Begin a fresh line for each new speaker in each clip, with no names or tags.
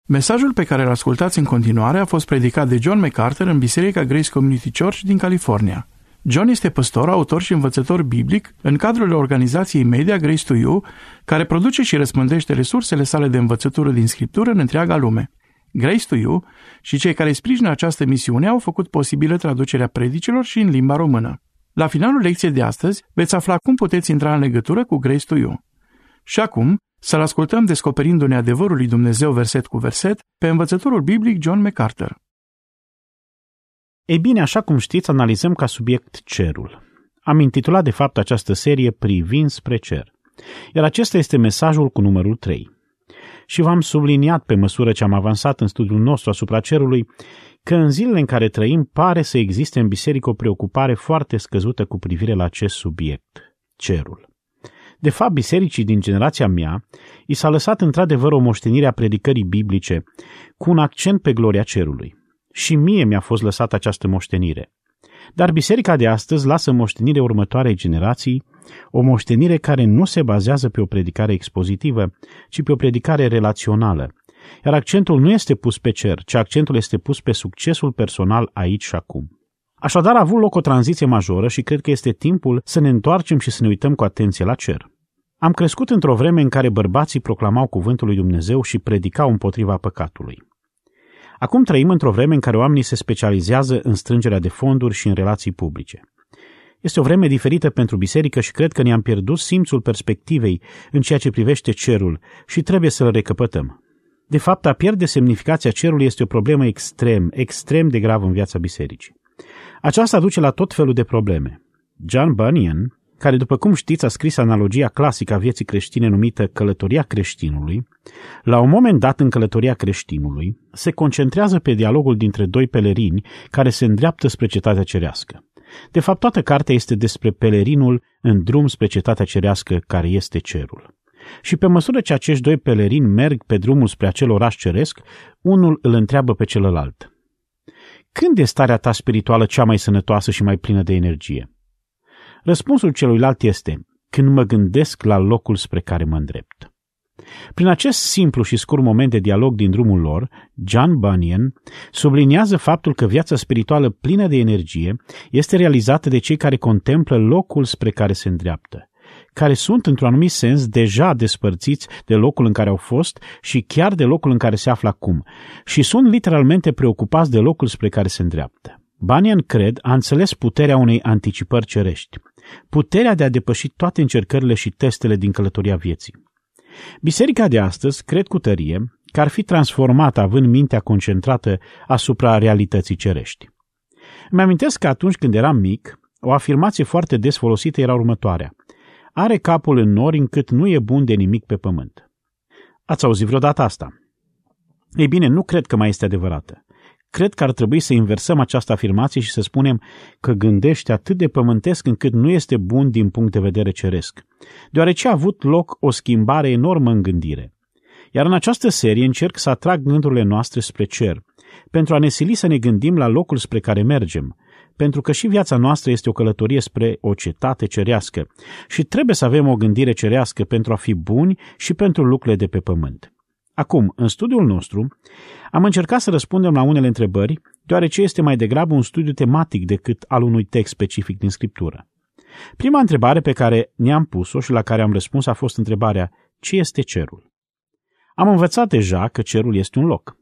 Mesajul pe care îl ascultați în continuare a fost predicat de John MacArthur în Biserica Grace Community Church din California. John este păstor, autor și învățător biblic în cadrul organizației media Grace to You, care produce și răspândește resursele sale de învățătură din Scriptură în întreaga lume. Grace to You și cei care sprijină această misiune au făcut posibilă traducerea predicilor și în limba română. La finalul lecției de astăzi veți afla cum puteți intra în legătură cu Grace to You. Și acum, să-l ascultăm descoperindu-ne adevărul lui Dumnezeu verset cu verset pe învățătorul biblic John MacArthur.
Ei bine, așa cum știți, analizăm ca subiect cerul. Am intitulat de fapt această serie Privind spre cer. Iar acesta este mesajul cu numărul 3. Și v-am subliniat pe măsură ce am avansat în studiul nostru asupra cerului că în zilele în care trăim pare să existe în biserică o preocupare foarte scăzută cu privire la acest subiect, cerul. De fapt, bisericii din generația mea i s-a lăsat într-adevăr o moștenire a predicării biblice cu un accent pe gloria cerului. Și mie mi-a fost lăsată această moștenire. Dar biserica de astăzi lasă moștenire următoarei generații, o moștenire care nu se bazează pe o predicare expozitivă, ci pe o predicare relațională. Iar accentul nu este pus pe cer, ci accentul este pus pe succesul personal aici și acum. Așadar a avut loc o tranziție majoră și cred că este timpul să ne întoarcem și să ne uităm cu atenție la cer. Am crescut într-o vreme în care bărbații proclamau cuvântul lui Dumnezeu și predicau împotriva păcatului. Acum trăim într-o vreme în care oamenii se specializează în strângerea de fonduri și în relații publice. Este o vreme diferită pentru biserică și cred că ne-am pierdut simțul perspectivei în ceea ce privește cerul și trebuie să-l recăpătăm. De fapt, a pierde semnificația cerului este o problemă extrem de gravă în viața bisericii. Aceasta duce la tot felul de probleme. John Bunyan, care, după cum știți, a scris analogia clasică a vieții creștine numită Călătoria creștinului, la un moment dat în Călătoria creștinului se concentrează pe dialogul dintre doi pelerini care se îndreaptă spre cetatea cerească. De fapt, toată cartea este despre pelerinul în drum spre cetatea cerească care este cerul. Și pe măsură ce acești doi pelerini merg pe drumul spre acel oraș ceresc, unul îl întreabă pe celălalt: când e starea ta spirituală cea mai sănătoasă și mai plină de energie? Răspunsul celuilalt este: când mă gândesc la locul spre care mă îndrept. Prin acest simplu și scurt moment de dialog din drumul lor, John Bunyan subliniază faptul că viața spirituală plină de energie este realizată de cei care contemplă locul spre care se îndreaptă, care sunt într-un anumit sens deja despărțiți de locul în care au fost și chiar de locul în care se află acum și sunt literalmente preocupați de locul spre care se îndreaptă. Bunyan, cred, a înțeles puterea unei anticipări cerești, puterea de a depăși toate încercările și testele din călătoria vieții. Biserica de astăzi, cred cu tărie, că ar fi transformată având mintea concentrată asupra realității cerești. Îmi amintesc că atunci când eram mic, o afirmație foarte des folosită era următoarea: are capul în nori încât nu e bun de nimic pe pământ. Ați auzit vreodată asta? Ei bine, nu cred că mai este adevărată. Cred că ar trebui să inversăm această afirmație și să spunem că gândește atât de pământesc încât nu este bun din punct de vedere ceresc, deoarece a avut loc o schimbare enormă în gândire. Iar în această serie încerc să atrag gândurile noastre spre cer, pentru a ne sili să ne gândim la locul spre care mergem, pentru că și viața noastră este o călătorie spre o cetate cerească și trebuie să avem o gândire cerească pentru a fi buni și pentru lucrurile de pe pământ. Acum, în studiul nostru, am încercat să răspundem la unele întrebări, deoarece este mai degrabă un studiu tematic decât al unui text specific din Scriptură. Prima întrebare pe care ne-am pus-o și la care am răspuns a fost întrebarea: ce este cerul? Am învățat deja că cerul este un loc.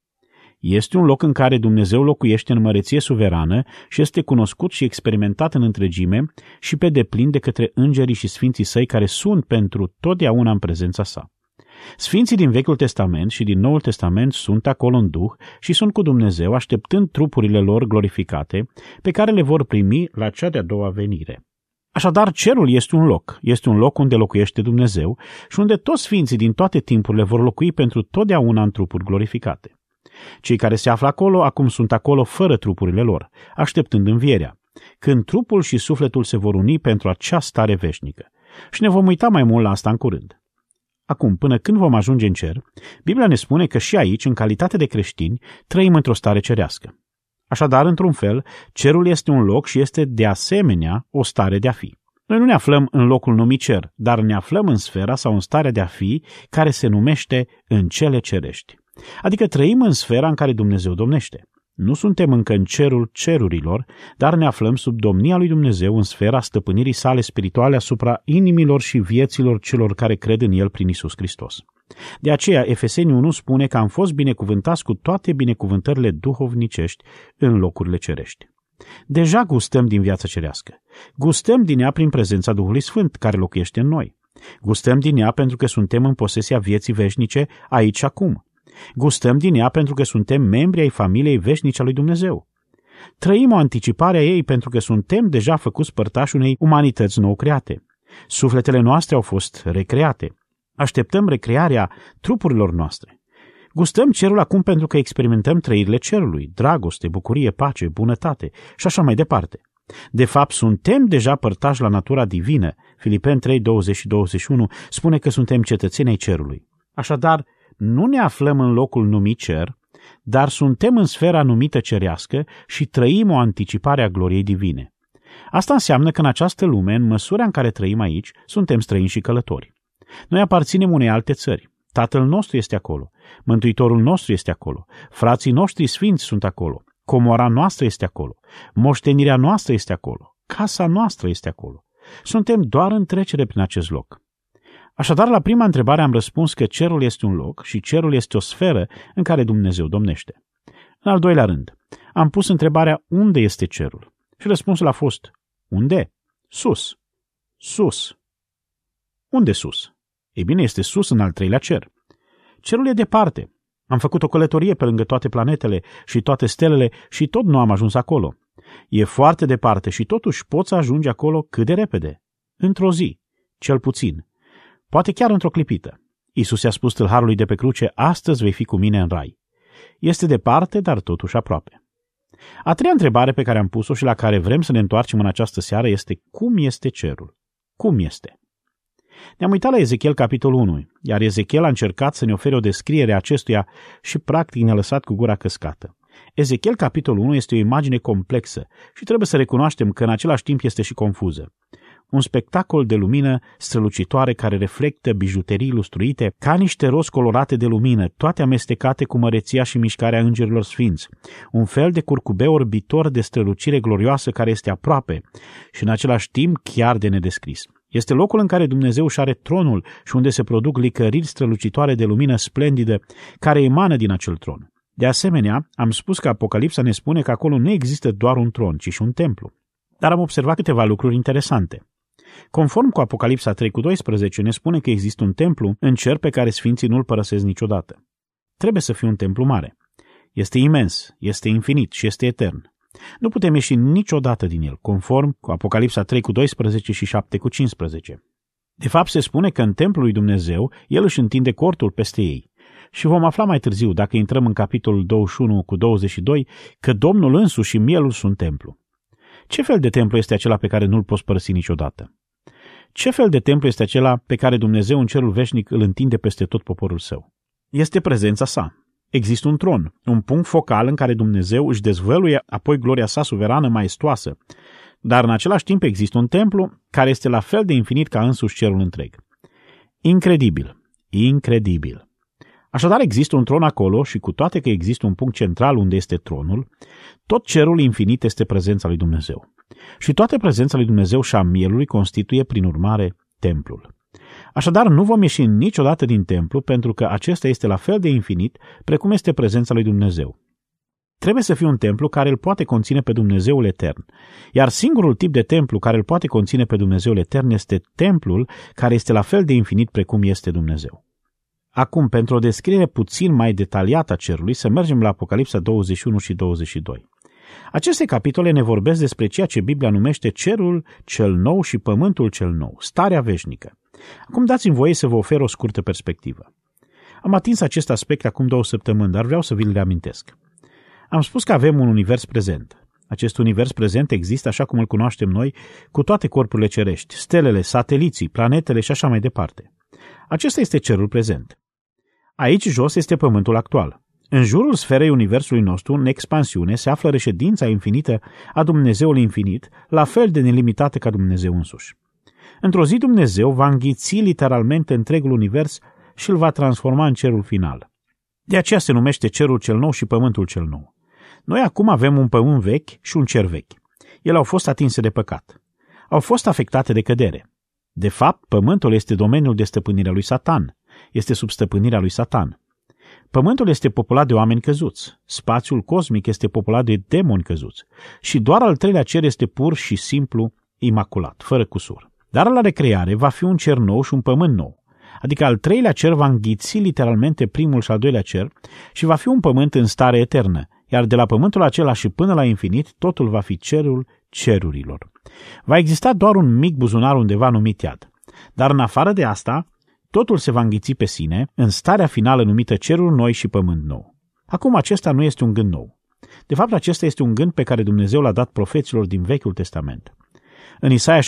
Este un loc în care Dumnezeu locuiește în măreție suverană și este cunoscut și experimentat în întregime și pe deplin de către îngerii și sfinții săi care sunt pentru totdeauna în prezența sa. Sfinții din Vechiul Testament și din Noul Testament sunt acolo în Duh și sunt cu Dumnezeu, așteptând trupurile lor glorificate, pe care le vor primi la cea de-a doua venire. Așadar, cerul este un loc unde locuiește Dumnezeu și unde toți sfinții din toate timpurile vor locui pentru totdeauna în trupuri glorificate. Cei care se află acolo, acum sunt acolo fără trupurile lor, așteptând învierea, când trupul și sufletul se vor uni pentru acea stare veșnică. Și ne vom uita mai mult la asta în curând. Acum, până când vom ajunge în cer, Biblia ne spune că și aici, în calitate de creștini, trăim într-o stare cerească. Așadar, într-un fel, cerul este un loc și este de asemenea o stare de a fi. Noi nu ne aflăm în locul numit cer, dar ne aflăm în sfera sau în starea de a fi care se numește în cele cerești. Adică trăim în sfera în care Dumnezeu domnește. Nu suntem încă în cerul cerurilor, dar ne aflăm sub domnia lui Dumnezeu în sfera stăpânirii sale spirituale asupra inimilor și vieților celor care cred în El prin Iisus Hristos. De aceea, Efeseni 1 spune că am fost binecuvântați cu toate binecuvântările duhovnicești în locurile cerești. Deja gustăm din viața cerească. Gustăm din ea prin prezența Duhului Sfânt, care locuiește în noi. Gustăm din ea pentru că suntem în posesia vieții veșnice aici și acum. Gustăm din ea pentru că suntem membri ai familiei veșnice a lui Dumnezeu. Trăim o anticipare a ei pentru că suntem deja făcuți părtași unei umanități nou create. Sufletele noastre au fost recreate. Așteptăm recrearea trupurilor noastre. Gustăm cerul acum pentru că experimentăm trăirile cerului, dragoste, bucurie, pace, bunătate și așa mai departe. De fapt, suntem deja părtași la natura divină. Filipeni 3, 20 și 21 spune că suntem cetățeni ai cerului. Așadar, nu ne aflăm în locul numit cer, dar suntem în sfera numită cerească și trăim o anticipare a gloriei divine. Asta înseamnă că în această lume, în măsura în care trăim aici, suntem străini și călători. Noi aparținem unei alte țări. Tatăl nostru este acolo, Mântuitorul nostru este acolo, frații noștri sfinți sunt acolo, comora noastră este acolo, moștenirea noastră este acolo, casa noastră este acolo. Suntem doar în trecere prin acest loc. Așadar, la prima întrebare am răspuns că cerul este un loc și cerul este o sferă în care Dumnezeu domnește. În al doilea rând, am pus întrebarea unde este cerul și răspunsul a fost unde? Sus. Sus. Unde sus? Ei bine, este sus în al treilea cer. Cerul e departe. Am făcut o călătorie pe lângă toate planetele și toate stelele și tot nu am ajuns acolo. E foarte departe și totuși poți ajunge acolo cât de repede. Într-o zi, cel puțin. Poate chiar într-o clipită. Iisus i-a spus tâlharului de pe cruce, astăzi vei fi cu mine în rai. Este departe, dar totuși aproape. A treia întrebare pe care am pus-o și la care vrem să ne întoarcem în această seară este cum este cerul? Cum este? Ne-am uitat la Ezechiel capitolul 1, iar Ezechiel a încercat să ne ofere o descriere a acestuia și practic ne-a lăsat cu gura căscată. Ezechiel capitolul 1 este o imagine complexă și trebuie să recunoaștem că în același timp este și confuză. Un spectacol de lumină strălucitoare care reflectă bijuterii lustruite ca niște rozi colorate de lumină, toate amestecate cu măreția și mișcarea îngerilor sfinți. Un fel de curcubeu orbitor de strălucire glorioasă care este aproape și în același timp chiar de nedescris. Este locul în care Dumnezeu își are tronul și unde se produc licăriri strălucitoare de lumină splendidă care emană din acel tron. De asemenea, am spus că Apocalipsa ne spune că acolo nu există doar un tron, ci și un templu. Dar am observat câteva lucruri interesante. Conform cu Apocalipsa 3:12, ne spune că există un templu în cer pe care sfinții nu-l părăsesc niciodată. Trebuie să fie un templu mare. Este imens, este infinit și este etern. Nu putem ieși niciodată din el, conform cu Apocalipsa 3:12 și 7:15. De fapt, se spune că în templul lui Dumnezeu, el își întinde cortul peste ei. Și vom afla mai târziu, dacă intrăm în capitolul 21:22, că Domnul însuși și mielul sunt templu. Ce fel de templu este acela pe care nu-l poți părăsi niciodată? Ce fel de templu este acela pe care Dumnezeu în cerul veșnic îl întinde peste tot poporul său? Este prezența sa. Există un tron, un punct focal în care Dumnezeu își dezvăluie apoi gloria sa suverană maestoasă, dar în același timp există un templu care este la fel de infinit ca însuși cerul întreg. Incredibil, incredibil. Așadar există un tron acolo și cu toate că există un punct central unde este tronul, tot cerul infinit este prezența lui Dumnezeu. Și toată prezența lui Dumnezeu și a mielului constituie prin urmare templul. Așadar nu vom ieși niciodată din templu pentru că acesta este la fel de infinit precum este prezența lui Dumnezeu. Trebuie să fie un templu care îl poate conține pe Dumnezeul etern, iar singurul tip de templu care îl poate conține pe Dumnezeul etern este templul care este la fel de infinit precum este Dumnezeu. Acum, pentru o descriere puțin mai detaliată a cerului, să mergem la Apocalipsa 21 și 22. Aceste capitole ne vorbesc despre ceea ce Biblia numește cerul cel nou și pământul cel nou, starea veșnică. Acum dați-mi voie să vă ofer o scurtă perspectivă. Am atins acest aspect acum 2 săptămâni, dar vreau să vi-l reamintesc. Am spus că avem un univers prezent. Acest univers prezent există așa cum îl cunoaștem noi, cu toate corpurile cerești, stelele, sateliții, planetele și așa mai departe. Acesta este cerul prezent. Aici jos este pământul actual. În jurul sferei universului nostru, în expansiune, se află reședința infinită a Dumnezeului infinit, la fel de nelimitată ca Dumnezeu însuși. Într-o zi Dumnezeu va înghiți literalmente întregul univers și îl va transforma în cerul final. De aceea se numește cerul cel nou și pământul cel nou. Noi acum avem un pământ vechi și un cer vechi. Ele au fost atinse de păcat. Au fost afectate de cădere. De fapt, pământul este domeniul de stăpânire a lui Satan. Este sub stăpânirea lui Satan. Pământul este populat de oameni căzuți. Spațiul cosmic este populat de demoni căzuți. Și doar al treilea cer este pur și simplu imaculat, fără cusur. Dar la recreare va fi un cer nou și un pământ nou. Adică al treilea cer va înghiți literalmente primul și al doilea cer și va fi un pământ în stare eternă, iar de la pământul acela și până la infinit, totul va fi cerul cerurilor. Va exista doar un mic buzunar undeva numit iad. Dar în afară de asta, totul se va înghiți pe sine, în starea finală numită ceruri noi și pământ nou. Acum acesta nu este un gând nou. De fapt, acesta este un gând pe care Dumnezeu l-a dat profeților din Vechiul Testament. În Isaia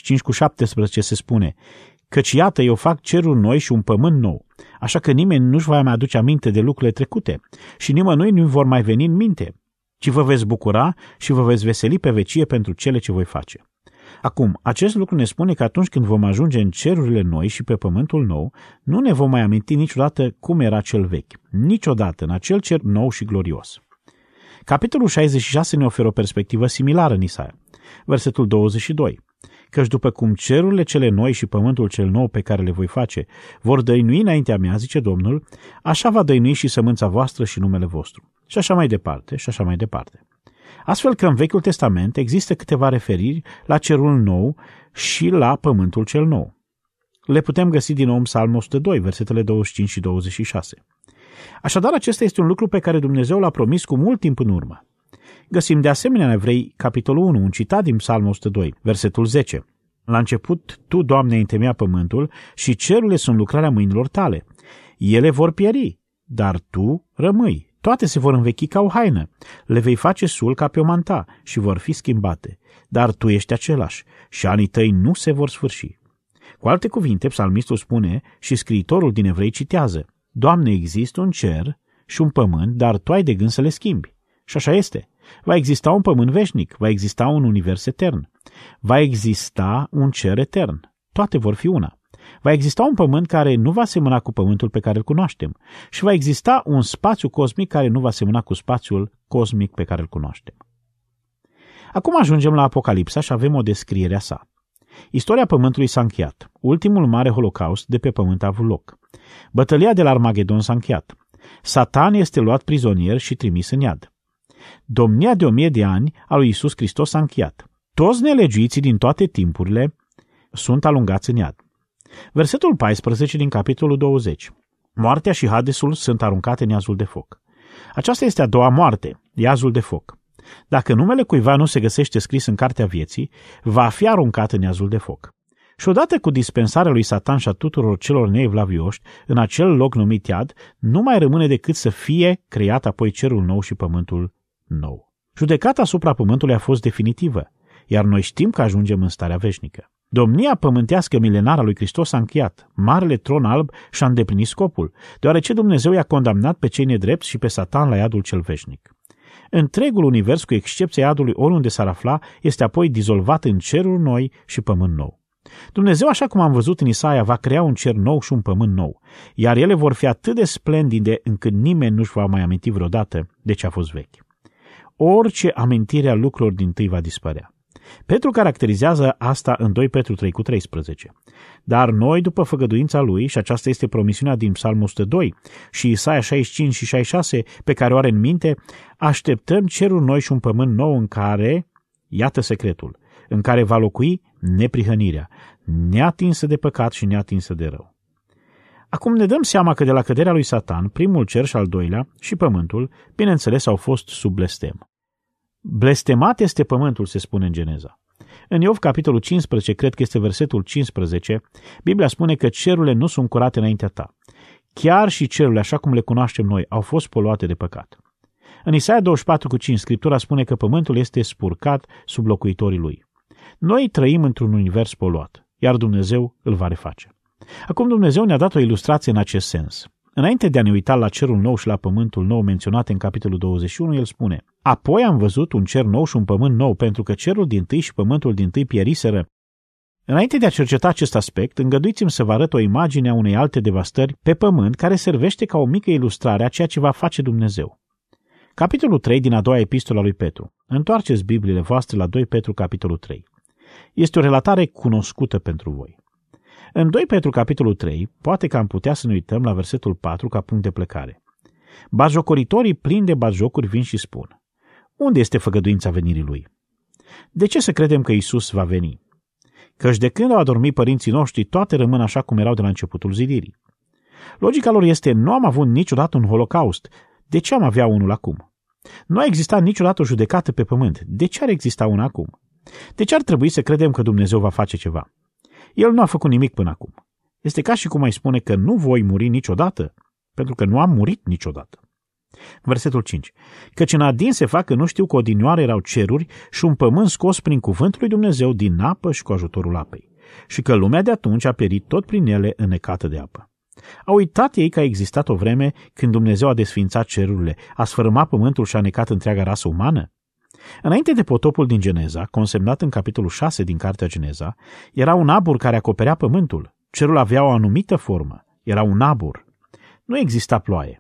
65:17 se spune: căci iată, eu fac ceruri noi și un pământ nou, așa că nimeni nu-și va mai aduce aminte de lucrurile trecute și nimănui nu vor mai veni în minte, ci vă veți bucura și vă veți veseli pe vecie pentru cele ce voi face. Acum, acest lucru ne spune că atunci când vom ajunge în cerurile noi și pe pământul nou, nu ne vom mai aminti niciodată cum era cel vechi, niciodată în acel cer nou și glorios. Capitolul 66 ne oferă o perspectivă similară în Isaia. Versetul 22. Căci după cum cerurile cele noi și pământul cel nou pe care le voi face vor dăinui înaintea mea, zice Domnul, așa va dăinui și sămânța voastră și numele vostru. Și așa mai departe, și așa mai departe. Astfel că în Vechiul Testament există câteva referiri la cerul nou și la pământul cel nou. Le putem găsi din nou în Psalmul 102, versetele 25 și 26. Așadar, acesta este un lucru pe care Dumnezeu l-a promis cu mult timp în urmă. Găsim de asemenea în Evrei, capitolul 1, un citat din Psalmul 102, versetul 10. La început, Tu, Doamne, ai întemeiat pământul și cerurile sunt lucrarea mâinilor Tale. Ele vor pieri, dar Tu rămâi. Toate se vor învechi ca o haină. Le vei face sul ca pe o manta și vor fi schimbate. Dar Tu ești același și anii Tăi nu se vor sfârși. Cu alte cuvinte, psalmistul spune și scriitorul din Evrei citează: Doamne, există un cer și un pământ, dar Tu ai de gând să le schimbi. Și așa este. Va exista un pământ veșnic, va exista un univers etern, va exista un cer etern. Toate vor fi una. Va exista un pământ care nu va semăna cu pământul pe care îl cunoaștem și va exista un spațiu cosmic care nu va semăna cu spațiul cosmic pe care îl cunoaștem. Acum ajungem la Apocalipsa și avem o descriere a sa. Istoria pământului s-a încheiat. Ultimul mare holocaust de pe pământ a avut loc. Bătălia de la Armagedon s-a încheiat. Satan este luat prizonier și trimis în iad. Domnia de 1000 de ani a lui Iisus Hristos s-a încheiat. Toți nelegiuiții din toate timpurile sunt alungați în iad. Versetul 14 din capitolul 20. Moartea și Hadesul sunt aruncate în iazul de foc. Aceasta este a doua moarte, iazul de foc. Dacă numele cuiva nu se găsește scris în cartea vieții, va fi aruncat în iazul de foc. Și odată cu dispensarea lui Satan și a tuturor celor neevlavioși, în acel loc numit iad, nu mai rămâne decât să fie creat apoi cerul nou și pământul nou. Judecata asupra pământului a fost definitivă, iar noi știm că ajungem în starea veșnică. Domnia pământească milenară a lui Hristos s-a încheiat, marele tron alb și-a îndeplinit scopul, deoarece Dumnezeu i-a condamnat pe cei nedrepți și pe Satan la iadul cel veșnic. Întregul univers, cu excepția iadului oriunde s-ar afla, este apoi dizolvat în ceruri noi și pământ nou. Dumnezeu, așa cum am văzut în Isaia, va crea un cer nou și un pământ nou, iar ele vor fi atât de splendide încât nimeni nu-și va mai aminti vreodată de ce a fost vechi. Orice amintire a lucrurilor dintâi va dispărea. Petru caracterizează asta în 2 Petru 3:13. Dar noi, după făgăduința lui, și aceasta este promisiunea din Psalmul 102 și Isaia 65 și 66 pe care o are în minte, așteptăm ceruri noi și un pământ nou în care, iată secretul, în care va locui neprihănirea, neatinsă de păcat și neatinsă de rău. Acum ne dăm seama că de la căderea lui Satan, primul cer și al doilea și pământul, bineînțeles, au fost sub blestem. Blestemat este pământul, se spune în Geneza. În Iov, capitolul 15, cred că este versetul 15, Biblia spune că cerurile nu sunt curate înaintea ta. Chiar și cerurile, așa cum le cunoaștem noi, au fost poluate de păcat. În Isaia 24:5, Scriptura spune că pământul este spurcat sub locuitorii lui. Noi trăim într-un univers poluat, iar Dumnezeu îl va reface. Acum Dumnezeu ne-a dat o ilustrație în acest sens. Înainte de a ne uita la cerul nou și la pământul nou menționate în capitolul 21, el spune: apoi am văzut un cer nou și un pământ nou, pentru că cerul dintâi și pământul dintâi pieriseră Înainte de a cerceta acest aspect, îngăduiți-mi să vă arăt o imagine a unei alte devastări pe pământ care servește ca o mică ilustrare a ceea ce va face Dumnezeu. Capitolul 3 din a doua epistola lui Petru. Întoarceți Bibliile voastre la 2 Petru, capitolul 3. Este o relatare cunoscută pentru voi. În 2 Petru, capitolul 3, poate că am putea să ne uităm la versetul 4 ca punct de plecare. Batjocoritorii plini de batjocuri vin și spun: unde este făgăduința venirii lui? De ce să credem că Iisus va veni? Căci de când au adormit părinții noștri, toate rămân așa cum erau de la începutul zidirii. Logica lor este: nu am avut niciodată un holocaust, de ce am avea unul acum? Nu a existat niciodată o judecată pe pământ, de ce ar exista una acum? De ce ar trebui să credem că Dumnezeu va face ceva? El nu a făcut nimic până acum. Este ca și cum ai spune că nu voi muri niciodată, pentru că nu am murit niciodată. Versetul 5. Căci în adin se fac că nu știu că odinioară erau ceruri și un pământ scos prin cuvântul lui Dumnezeu din apă și cu ajutorul apei, și că lumea de atunci a perit tot prin ele înnecată de apă. Au uitat ei că a existat o vreme când Dumnezeu a desființat cerurile, a sfărâmat pământul și a necat întreaga rasă umană? Înainte de potopul din Geneza, consemnat în capitolul 6 din cartea Geneza, era un abur care acoperea pământul. Cerul avea o anumită formă. Era un abur. Nu exista ploaie.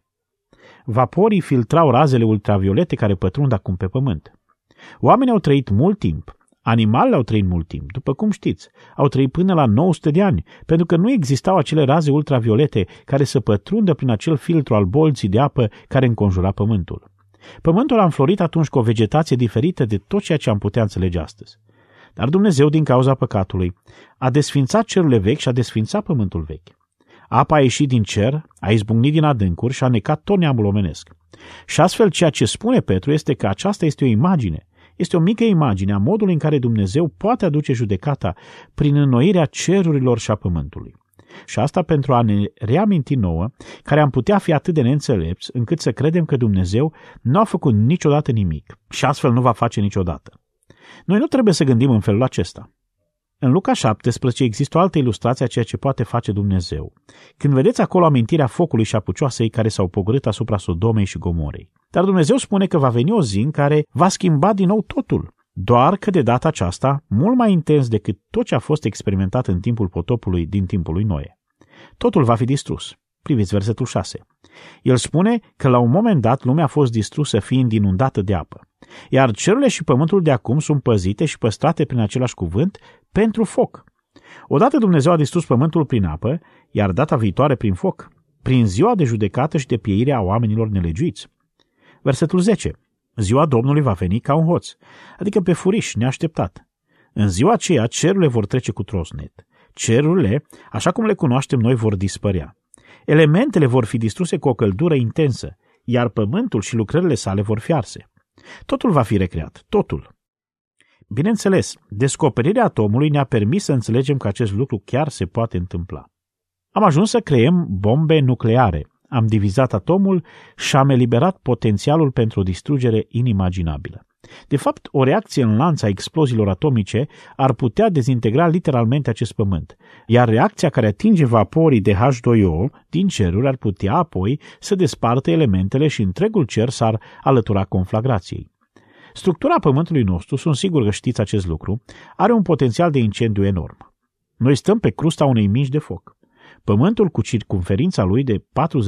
Vaporii filtrau razele ultraviolete care pătrund acum pe pământ. Oamenii au trăit mult timp. Animalele au trăit mult timp, după cum știți. Au trăit până la 900 de ani, pentru că nu existau acele raze ultraviolete care să pătrundă prin acel filtru al bolții de apă care înconjura pământul. Pământul a înflorit atunci cu o vegetație diferită de tot ceea ce am putea înțelege astăzi. Dar Dumnezeu, din cauza păcatului, a desfințat cerurile vechi și a desfințat pământul vechi. Apa a ieșit din cer, a izbucnit din adâncuri și a necat tot neamul omenesc. Și astfel ceea ce spune Petru este că aceasta este o imagine, este o mică imagine a modului în care Dumnezeu poate aduce judecata prin înnoirea cerurilor și a pământului. Și asta pentru a ne reaminti nouă, care am putea fi atât de neînțelepți încât să credem că Dumnezeu nu a făcut niciodată nimic și astfel nu va face niciodată. Noi nu trebuie să gândim în felul acesta. În Luca 17 există o altă ilustrație a ceea ce poate face Dumnezeu. Când vedeți acolo amintirea focului și a pucioasei care s-au pogorât asupra Sodomei și Gomorei. Dar Dumnezeu spune că va veni o zi în care va schimba din nou totul. Doar că de data aceasta, mult mai intens decât tot ce a fost experimentat în timpul potopului din timpul lui Noe. Totul va fi distrus. Priviți versetul 6. El spune că la un moment dat lumea a fost distrusă fiind inundată de apă, iar cerurile și pământul de acum sunt păzite și păstrate prin același cuvânt pentru foc. Odată Dumnezeu a distrus pământul prin apă, iar data viitoare prin foc, prin ziua de judecată și de pieire a oamenilor nelegiuiți. Versetul 10. Ziua Domnului va veni ca un hoț, adică pe furiș, neașteptat. În ziua aceea cerurile vor trece cu trosnet. Cerurile, așa cum le cunoaștem noi, vor dispărea. Elementele vor fi distruse cu o căldură intensă, iar pământul și lucrările sale vor fi arse. Totul va fi recreat, totul. Bineînțeles, descoperirea atomului ne-a permis să înțelegem că acest lucru chiar se poate întâmpla. Am ajuns să creăm bombe nucleare, am divizat atomul și am eliberat potențialul pentru o distrugere inimaginabilă. De fapt, o reacție în lanț a exploziilor atomice ar putea dezintegra literalmente acest pământ, iar reacția care atinge vaporii de H2O din ceruri ar putea apoi să despartă elementele și întregul cer s-ar alătura conflagrației. Structura pământului nostru, sunt sigur că știți acest lucru, are un potențial de incendiu enorm. Noi stăm pe crusta unei mici de foc. Pământul cu circumferința lui de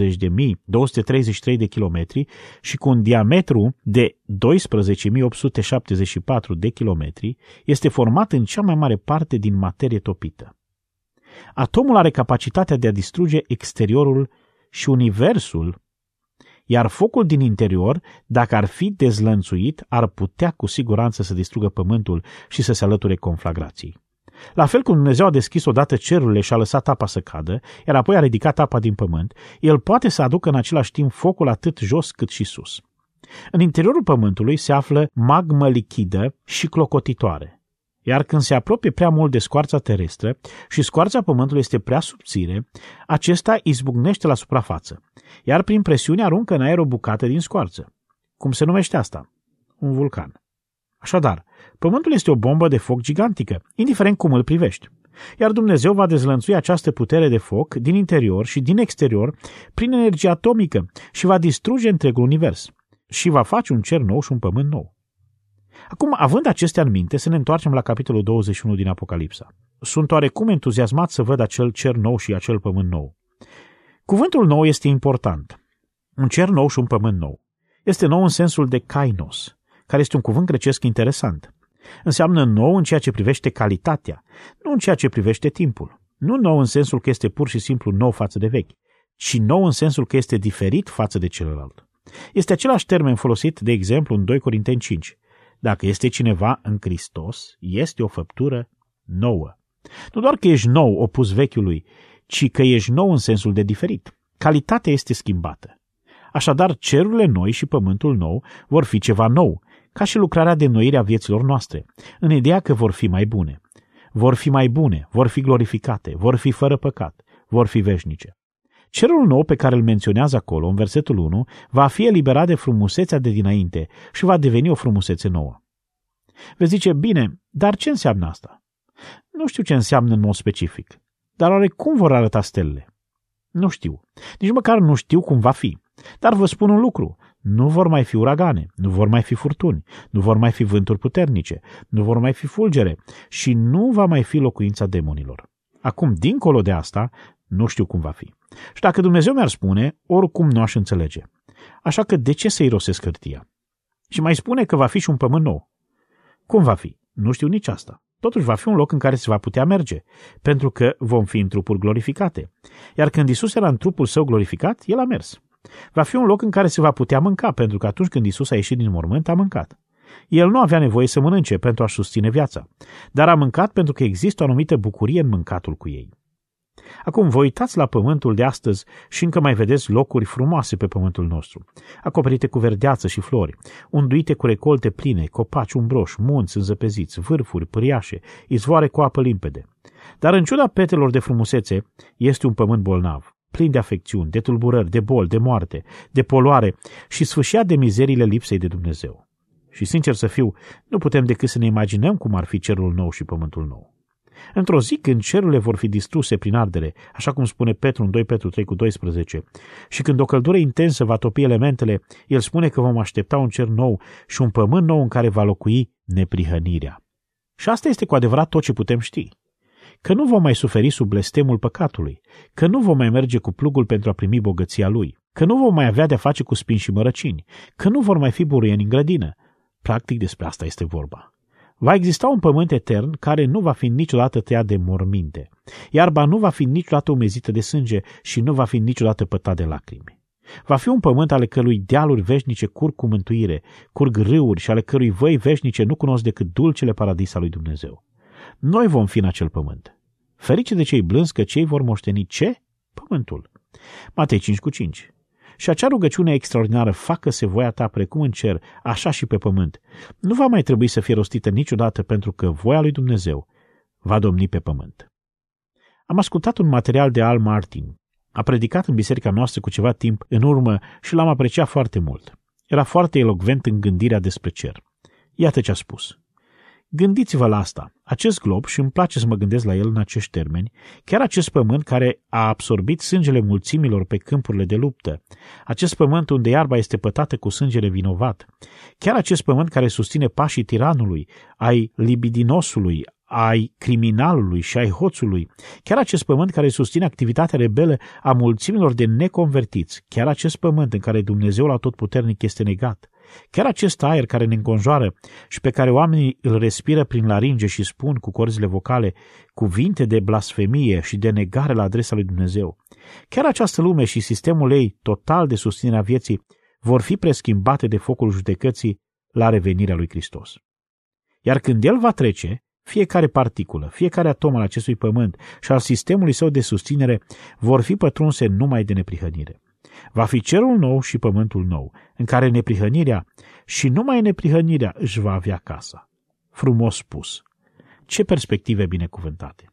40.233 de kilometri și cu un diametru de 12.874 de kilometri este format în cea mai mare parte din materie topită. Atomul are capacitatea de a distruge exteriorul și universul, iar focul din interior, dacă ar fi dezlănțuit, ar putea cu siguranță să distrugă pământul și să se alăture conflagrației. La fel cum Dumnezeu a deschis odată cerurile și a lăsat apa să cadă, iar apoi a ridicat apa din pământ, El poate să aducă în același timp focul atât jos cât și sus. În interiorul pământului se află magmă lichidă și clocotitoare, iar când se apropie prea mult de scoarța terestră și scoarța pământului este prea subțire, acesta izbucnește la suprafață, iar prin presiune aruncă în aer o bucată din scoarță. Cum se numește asta? Un vulcan. Așadar, pământul este o bombă de foc gigantică, indiferent cum îl privești. Iar Dumnezeu va dezlănțui această putere de foc din interior și din exterior prin energie atomică și va distruge întregul univers și va face un cer nou și un pământ nou. Acum, având acestea în minte, să ne întoarcem la capitolul 21 din Apocalipsa. Sunt oarecum entuziasmat să văd acel cer nou și acel pământ nou. Cuvântul nou este important. Un cer nou și un pământ nou. Este nou în sensul de kainos, care este un cuvânt grecesc interesant. Înseamnă nou în ceea ce privește calitatea, nu în ceea ce privește timpul. Nu nou în sensul că este pur și simplu nou față de vechi, ci nou în sensul că este diferit față de celălalt. Este același termen folosit, de exemplu, în 2 Corinteni 5. Dacă este cineva în Hristos, este o făptură nouă. Nu doar că ești nou opus vechiului, ci că ești nou în sensul de diferit. Calitatea este schimbată. Așadar, cerurile noi și pământul nou vor fi ceva nou, ca și lucrarea de înnoire a vieților noastre, în ideea că vor fi mai bune. Vor fi mai bune, vor fi glorificate, vor fi fără păcat, vor fi veșnice. Cerul nou pe care îl menționează acolo, în versetul 1, va fi eliberat de frumusețea de dinainte și va deveni o frumusețe nouă. Veți zice, bine, dar ce înseamnă asta? Nu știu ce înseamnă în mod specific, dar oare cum vor arăta stelele? Nu știu, nici măcar nu știu cum va fi, dar vă spun un lucru, nu vor mai fi uragane, nu vor mai fi furtuni, nu vor mai fi vânturi puternice, nu vor mai fi fulgere și nu va mai fi locuința demonilor. Acum, dincolo de asta, nu știu cum va fi. Și dacă Dumnezeu mi-ar spune, oricum nu aș înțelege. Așa că de ce să irosesc hârtia? Și mai spune că va fi și un pământ nou. Cum va fi? Nu știu nici asta. Totuși va fi un loc în care se va putea merge, pentru că vom fi în trupuri glorificate. Iar când Iisus era în trupul său glorificat, el a mers. Va fi un loc în care se va putea mânca, pentru că atunci când Iisus a ieșit din mormânt, a mâncat. El nu avea nevoie să mănânce pentru a-și susține viața, dar a mâncat pentru că există o anumită bucurie în mâncatul cu ei. Acum vă uitați la pământul de astăzi și încă mai vedeți locuri frumoase pe pământul nostru, acoperite cu verdeață și flori, unduite cu recolte pline, copaci umbroși, munți înzăpeziți, vârfuri păriașe, izvoare cu apă limpede. Dar în ciuda petelor de frumusețe, este un pământ bolnav, plin de afecțiuni, de tulburări, de boli, de moarte, de poluare și sfâșiat de mizeriile lipsei de Dumnezeu. Și sincer să fiu, nu putem decât să ne imaginăm cum ar fi cerul nou și pământul nou. Într-o zi când cerurile vor fi distruse prin ardere, așa cum spune Petru în 2 Petru 3:12, și când o căldură intensă va topi elementele, el spune că vom aștepta un cer nou și un pământ nou în care va locui neprihănirea. Și asta este cu adevărat tot ce putem ști. Că nu vom mai suferi sub blestemul păcatului, că nu vom mai merge cu plugul pentru a primi bogăția lui, că nu vom mai avea de-a face cu spini și mărăcini, că nu vor mai fi buruieni în grădină. Practic despre asta este vorba. Va exista un pământ etern care nu va fi niciodată tăiat de morminte. Iarba nu va fi niciodată umezită de sânge și nu va fi niciodată pătat de lacrimi. Va fi un pământ ale cărui dealuri veșnice curg cu mântuire, curg râuri și ale cărui văi veșnice nu cunosc decât dulcele paradis al lui Dumnezeu. Noi vom fi în acel pământ. Ferice de cei blânzi că cei vor moșteni ce? Pământul. Matei 5:5. Și acea rugăciune extraordinară, facă-se voia ta precum în cer, așa și pe pământ, nu va mai trebui să fie rostită niciodată pentru că voia lui Dumnezeu va domni pe pământ. Am ascultat un material de Al Martin. A predicat în biserica noastră cu ceva timp în urmă și l-am apreciat foarte mult. Era foarte elocvent în gândirea despre cer. Iată ce a spus. Gândiți-vă la asta. Acest glob, și îmi place să mă gândesc la el în acești termeni, chiar acest pământ care a absorbit sângele mulțimilor pe câmpurile de luptă, acest pământ unde iarba este pătată cu sângele vinovat, chiar acest pământ care susține pașii tiranului, ai libidinosului, ai criminalului și ai hoțului, chiar acest pământ care susține activitatea rebelă a mulțimilor de neconvertiți, chiar acest pământ în care Dumnezeul Atotputernic este negat, chiar acest aer care ne înconjoară și pe care oamenii îl respiră prin laringe și spun cu corzile vocale cuvinte de blasfemie și de negare la adresa lui Dumnezeu, chiar această lume și sistemul ei total de susținere a vieții vor fi preschimbate de focul judecății la revenirea lui Hristos. Iar când El va trece, fiecare particulă, fiecare atom al acestui pământ și al sistemului său de susținere vor fi pătrunse numai de neprihănire. Va fi cerul nou și pământul nou, în care neprihănirea și numai neprihănirea își va avea casa. Frumos spus! Ce perspective binecuvântate!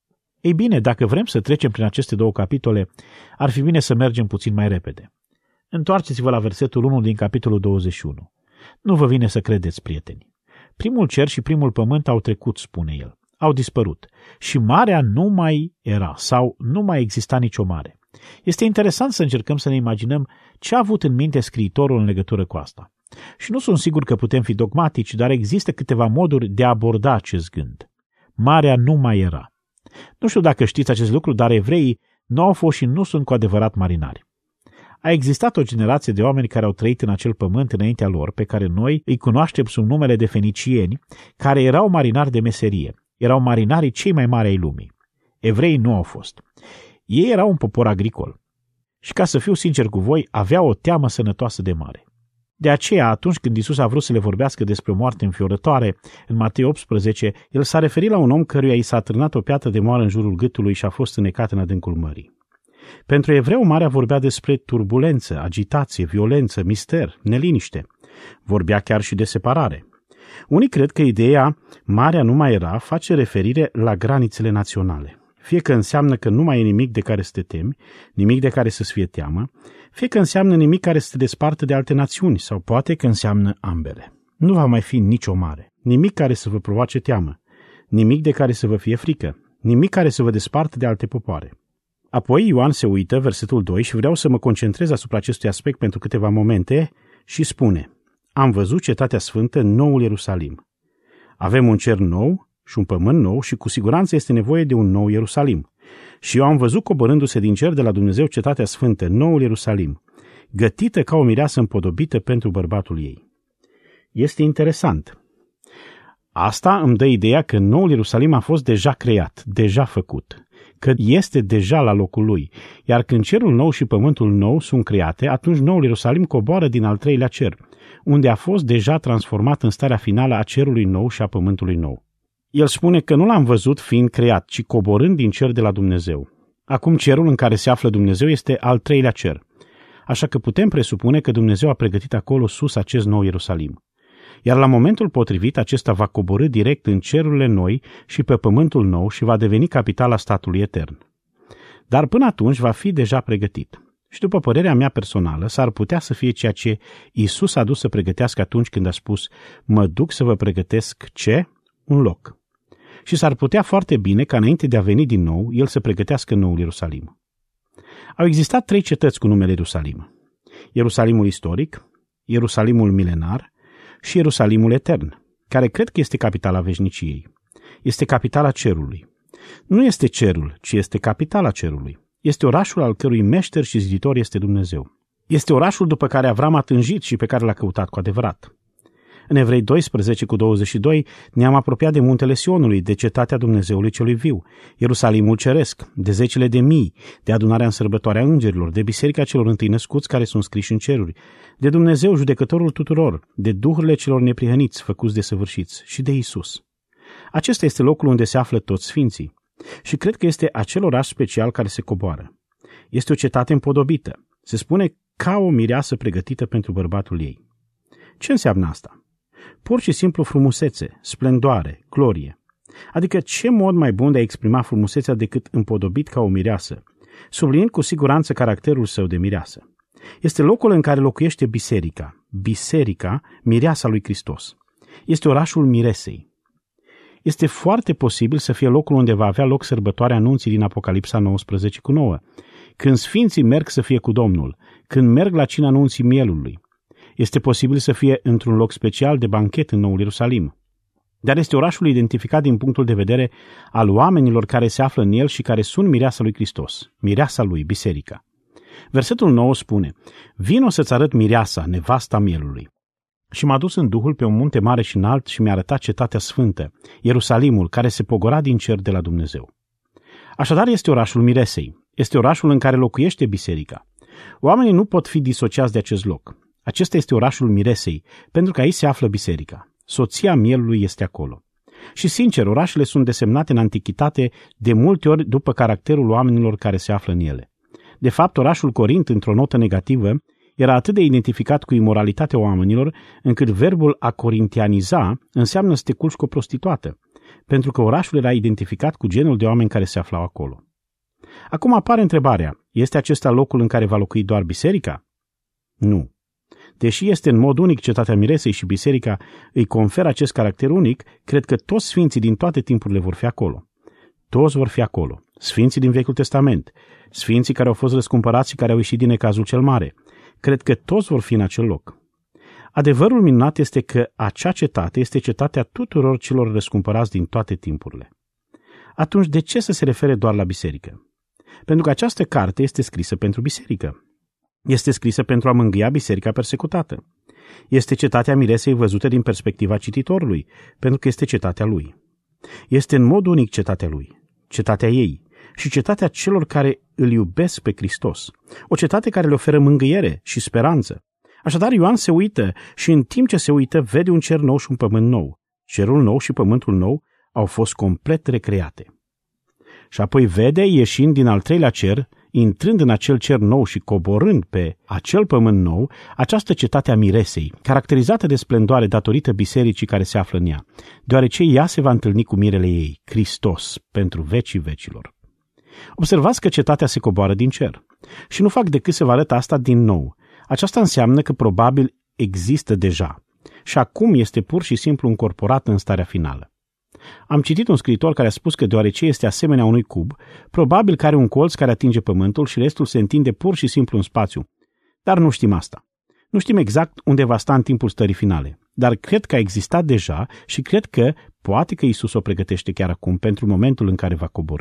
Ei bine, dacă vrem să trecem prin aceste două capitole, ar fi bine să mergem puțin mai repede. Întoarceți-vă la versetul 1 din capitolul 21. Nu vă vine să credeți, prieteni. Primul cer și primul pământ au trecut, spune el. Au dispărut. Și marea nu mai era sau nu mai exista nicio mare. Este interesant să încercăm să ne imaginăm ce a avut în minte scriitorul în legătură cu asta. Și nu sunt sigur că putem fi dogmatici, dar există câteva moduri de a aborda acest gând. Marea nu mai era. Nu știu dacă știți acest lucru, dar evreii nu au fost și nu sunt cu adevărat marinari. A existat o generație de oameni care au trăit în acel pământ înaintea lor, pe care noi îi cunoaștem sub numele de fenicieni, care erau marinari de meserie. Erau marinarii cei mai mari ai lumii. Evreii nu au fost. Ei erau un popor agricol. Și ca să fiu sincer cu voi, aveau o teamă sănătoasă de mare. De aceea, atunci când Iisus a vrut să le vorbească despre o moarte înfiorătoare, în Matei 18, el s-a referit la un om căruia i s-a târnat o piatră de moară în jurul gâtului și a fost înnecat în adâncul mării. Pentru evreu, marea vorbea despre turbulență, agitație, violență, mister, neliniște. Vorbea chiar și de separare. Unii cred că ideea marea nu mai era face referire la granițele naționale. Fie că înseamnă că nu mai e nimic de care să te temi, nimic de care să-ți fie teamă, fie că înseamnă nimic care să te despartă de alte națiuni, sau poate că înseamnă ambele. Nu va mai fi nicio mare, nimic care să vă provoace teamă, nimic de care să vă fie frică, nimic care să vă despartă de alte popoare. Apoi Ioan se uită, versetul 2, și vreau să mă concentrez asupra acestui aspect pentru câteva momente și spune: am văzut cetatea sfântă, noul Ierusalim. Avem un cer nou și un pământ nou și cu siguranță este nevoie de un nou Ierusalim. Și eu am văzut coborându-se din cer de la Dumnezeu cetatea sfântă, noul Ierusalim, gătită ca o mireasă împodobită pentru bărbatul ei. Este interesant. Asta îmi dă ideea că noul Ierusalim a fost deja creat, deja făcut, că este deja la locul lui, iar când cerul nou și pământul nou sunt create, atunci noul Ierusalim coboară din al treilea cer, unde a fost deja transformat în starea finală a cerului nou și a pământului nou. El spune că nu l-am văzut fiind creat, ci coborând din cer de la Dumnezeu. Acum cerul în care se află Dumnezeu este al treilea cer, așa că putem presupune că Dumnezeu a pregătit acolo sus acest nou Ierusalim. Iar la momentul potrivit acesta va coborî direct în cerurile noi și pe pământul nou și va deveni capitala statului etern. Dar până atunci va fi deja pregătit. Și după părerea mea personală, s-ar putea să fie ceea ce Iisus a dus să pregătească atunci când a spus: mă duc să vă pregătesc ce? Un loc. Și s-ar putea foarte bine ca înainte de a veni din nou, el să pregătească noul Ierusalim. Au existat 3 cetăți cu numele Ierusalim: Ierusalimul istoric, Ierusalimul milenar și Ierusalimul etern, care cred că este capitala veșniciei. Este capitala cerului. Nu este cerul, ci este capitala cerului. Este orașul al cărui meșter și ziditor este Dumnezeu. Este orașul după care Avram a tânjit și pe care l-a căutat cu adevărat. În Evrei 12:22 ne-am apropiat de muntele Sionului, de cetatea Dumnezeului celui viu, Ierusalimul ceresc, de zecile de mii, de adunarea în sărbătoarea îngerilor, de biserica celor întâi născuți care sunt scriși în ceruri, de Dumnezeu judecătorul tuturor, de duhurile celor neprihăniți, făcuți de săvârșiți, și de Isus. Acesta este locul unde se află toți sfinții. Și cred că este acel oraș special care se coboară. Este o cetate împodobită. Se spune ca o mireasă pregătită pentru bărbatul ei. Ce înseamnă asta? Pur și simplu frumusețe, splendoare, glorie. Adică ce mod mai bun de a exprima frumusețea decât împodobit ca o mireasă, subliniind cu siguranță caracterul său de mireasă. Este locul în care locuiește biserica, mireasa lui Hristos. Este orașul miresei. Este foarte posibil să fie locul unde va avea loc sărbătoarea anunții din Apocalipsa 19:9, când sfinții merg să fie cu Domnul, când merg la cina anunții mielului. Este posibil să fie într-un loc special de banchet în Noul Ierusalim. Dar este orașul identificat din punctul de vedere al oamenilor care se află în el și care sunt mireasa lui Hristos, mireasa lui, biserica. Versetul 9 spune: vino să-ți arăt mireasa, nevasta mielului. Și m-a dus în Duhul pe un munte mare și înalt și mi-a arătat cetatea sfântă, Ierusalimul, care se pogora din cer de la Dumnezeu. Așadar este orașul miresei, este orașul în care locuiește biserica. Oamenii nu pot fi disociați de acest loc. Acesta este orașul miresei, pentru că aici se află biserica. Soția mielului este acolo. Și sincer, orașele sunt desemnate în antichitate de multe ori după caracterul oamenilor care se află în ele. De fapt, orașul Corint, într-o notă negativă, era atât de identificat cu imoralitatea oamenilor, încât verbul a corintianiza înseamnă să te culci cu o prostituată, pentru că orașul era identificat cu genul de oameni care se aflau acolo. Acum apare întrebarea: este acesta locul în care va locui doar biserica? Nu. Deși este în mod unic cetatea miresei și biserica îi conferă acest caracter unic, cred că toți sfinții din toate timpurile vor fi acolo. Toți vor fi acolo. Sfinții din Vechiul Testament, sfinții care au fost răscumpărați și care au ieșit din necazul cel mare. Cred că toți vor fi în acel loc. Adevărul minunat este că acea cetate este cetatea tuturor celor răscumpărați din toate timpurile. Atunci de ce să se refere doar la biserică? Pentru că această carte este scrisă pentru biserică. Este scrisă pentru a mângâia biserica persecutată. Este cetatea miresei văzută din perspectiva cititorului, pentru că este cetatea lui. Este în mod unic cetatea lui, cetatea ei și cetatea celor care îl iubesc pe Hristos. O cetate care le oferă mângâiere și speranță. Așadar Ioan se uită și în timp ce se uită vede un cer nou și un pământ nou. Cerul nou și pământul nou au fost complet recreate. Și apoi vede, ieșind din al treilea cer, intrând în acel cer nou și coborând pe acel pământ nou, această cetate a miresei, caracterizată de splendoare datorită bisericii care se află în ea, deoarece ea se va întâlni cu mirele ei, Hristos, pentru vecii vecilor. Observați că cetatea se coboară din cer. Și nu fac decât să vă arăt asta din nou. Aceasta înseamnă că probabil există deja și acum este pur și simplu încorporată în starea finală. Am citit un scriitor care a spus că deoarece este asemenea unui cub, probabil că are un colț care atinge pământul și restul se întinde pur și simplu în spațiu. Dar nu știm asta. Nu știm exact unde va sta în timpul stării finale, dar cred că a existat deja și cred că poate că Iisus o pregătește chiar acum pentru momentul în care va coborî.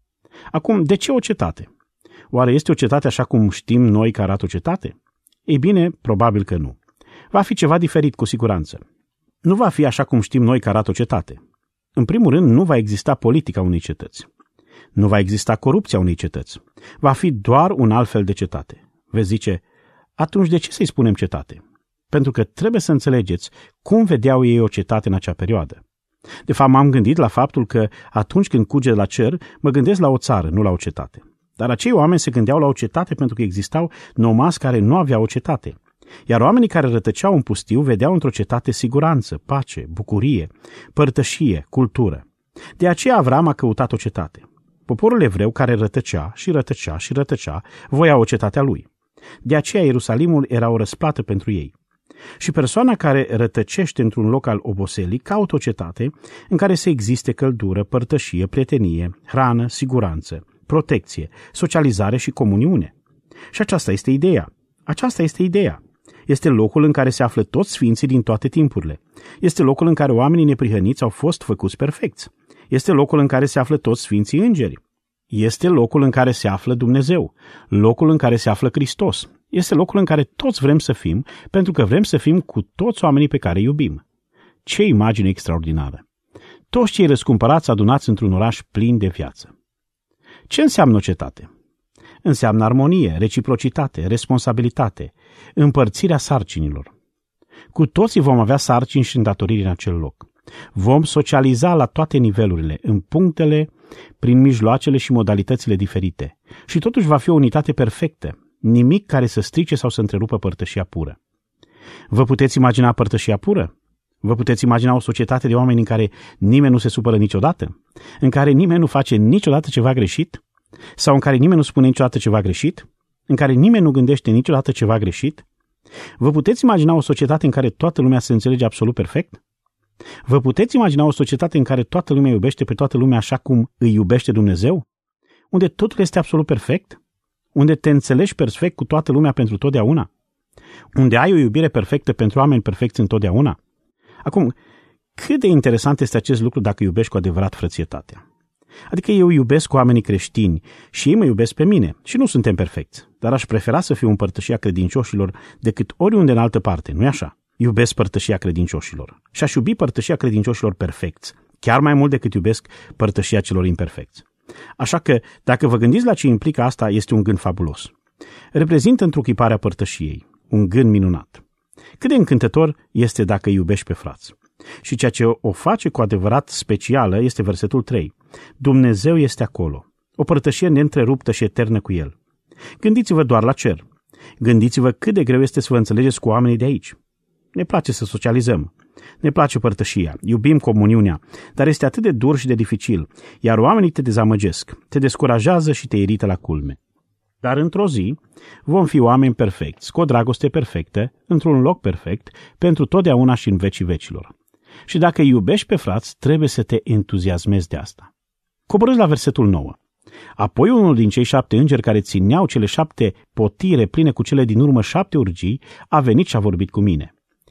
Acum, de ce o cetate? Oare este o cetate așa cum știm noi că arată o cetate? Ei bine, probabil că nu. Va fi ceva diferit cu siguranță. Nu va fi așa cum știm noi că arată o cetate. În primul rând, nu va exista politica unei cetăți. Nu va exista corupția unei cetăți. Va fi doar un alt fel de cetate. Veți zice, atunci de ce să-i spunem cetate? Pentru că trebuie să înțelegeți cum vedeau ei o cetate în acea perioadă. De fapt, m-am gândit la faptul că atunci când cuge la cer, mă gândesc la o țară, nu la o cetate. Dar acei oameni se gândeau la o cetate pentru că existau nomazi care nu aveau o cetate. Iar oamenii care rătăceau în pustiu vedeau într-o cetate siguranță, pace, bucurie, părtășie, cultură. De aceea Avram a căutat o cetate. Poporul evreu care rătăcea și rătăcea și rătăcea voia o cetate a lui. De aceea Ierusalimul era o răsplată pentru ei. Și persoana care rătăcește într-un loc al oboselii caută o cetate în care să existe căldură, părtășie, prietenie, hrană, siguranță, protecție, socializare și comuniune. Și aceasta este ideea. Aceasta este ideea. Este locul în care se află toți sfinții din toate timpurile. Este locul în care oamenii neprihăniți au fost făcuți perfecți. Este locul în care se află toți sfinții îngeri. Este locul în care se află Dumnezeu. Locul în care se află Hristos. Este locul în care toți vrem să fim, pentru că vrem să fim cu toți oamenii pe care îi iubim. Ce imagine extraordinară! Toți cei răscumpărați adunați într-un oraș plin de viață. Ce înseamnă o cetate? Înseamnă armonie, reciprocitate, responsabilitate, împărțirea sarcinilor. Cu toții vom avea sarcini și îndatoriri în acel loc. Vom socializa la toate nivelurile, în punctele, prin mijloacele și modalitățile diferite. Și totuși va fi o unitate perfectă, nimic care să strice sau să întrerupă părtășia pură. Vă puteți imagina părtășia pură? Vă puteți imagina o societate de oameni în care nimeni nu se supără niciodată? În care nimeni nu face niciodată ceva greșit? Sau în care nimeni nu spune niciodată ceva greșit? În care nimeni nu gândește niciodată ceva greșit? Vă puteți imagina o societate în care toată lumea se înțelege absolut perfect? Vă puteți imagina o societate în care toată lumea iubește pe toată lumea așa cum îi iubește Dumnezeu? Unde totul este absolut perfect? Unde te înțelegi perfect cu toată lumea pentru totdeauna? Unde ai o iubire perfectă pentru oameni perfecți întotdeauna? Acum, cât de interesant este acest lucru dacă iubești cu adevărat frățietatea? Adică eu iubesc oamenii creștini și ei mă iubesc pe mine și nu suntem perfecți, dar aș prefera să fiu în părtășia credincioșilor decât oriunde în altă parte, nu-i așa? Iubesc părtășia credincioșilor și aș iubi părtășia credincioșilor perfecți, chiar mai mult decât iubesc părtășia celor imperfecți. Așa că, dacă vă gândiți la ce implică asta, este un gând fabulos. Reprezintă întruchiparea părtășiei, un gând minunat. Cât de încântător este dacă iubești pe frați. Și ceea ce o face cu adevărat specială este versetul 3. Dumnezeu este acolo, o părtășie neîntreruptă și eternă cu El. Gândiți-vă doar la cer. Gândiți-vă cât de greu este să vă înțelegeți cu oamenii de aici. Ne place să socializăm, ne place părtășia, iubim comuniunea, dar este atât de dur și de dificil, iar oamenii te dezamăgesc, te descurajează și te irită la culme. Dar într-o zi vom fi oameni perfecți, cu o dragoste perfectă, într-un loc perfect, pentru totdeauna și în vecii vecilor. Și dacă îi iubești pe frați, trebuie să te entuziasmezi de asta. Coborâți la versetul 9. Apoi unul din cei 7 îngeri care țineau cele 7 potire pline cu cele din urmă 7 urgii a venit și a vorbit cu mine.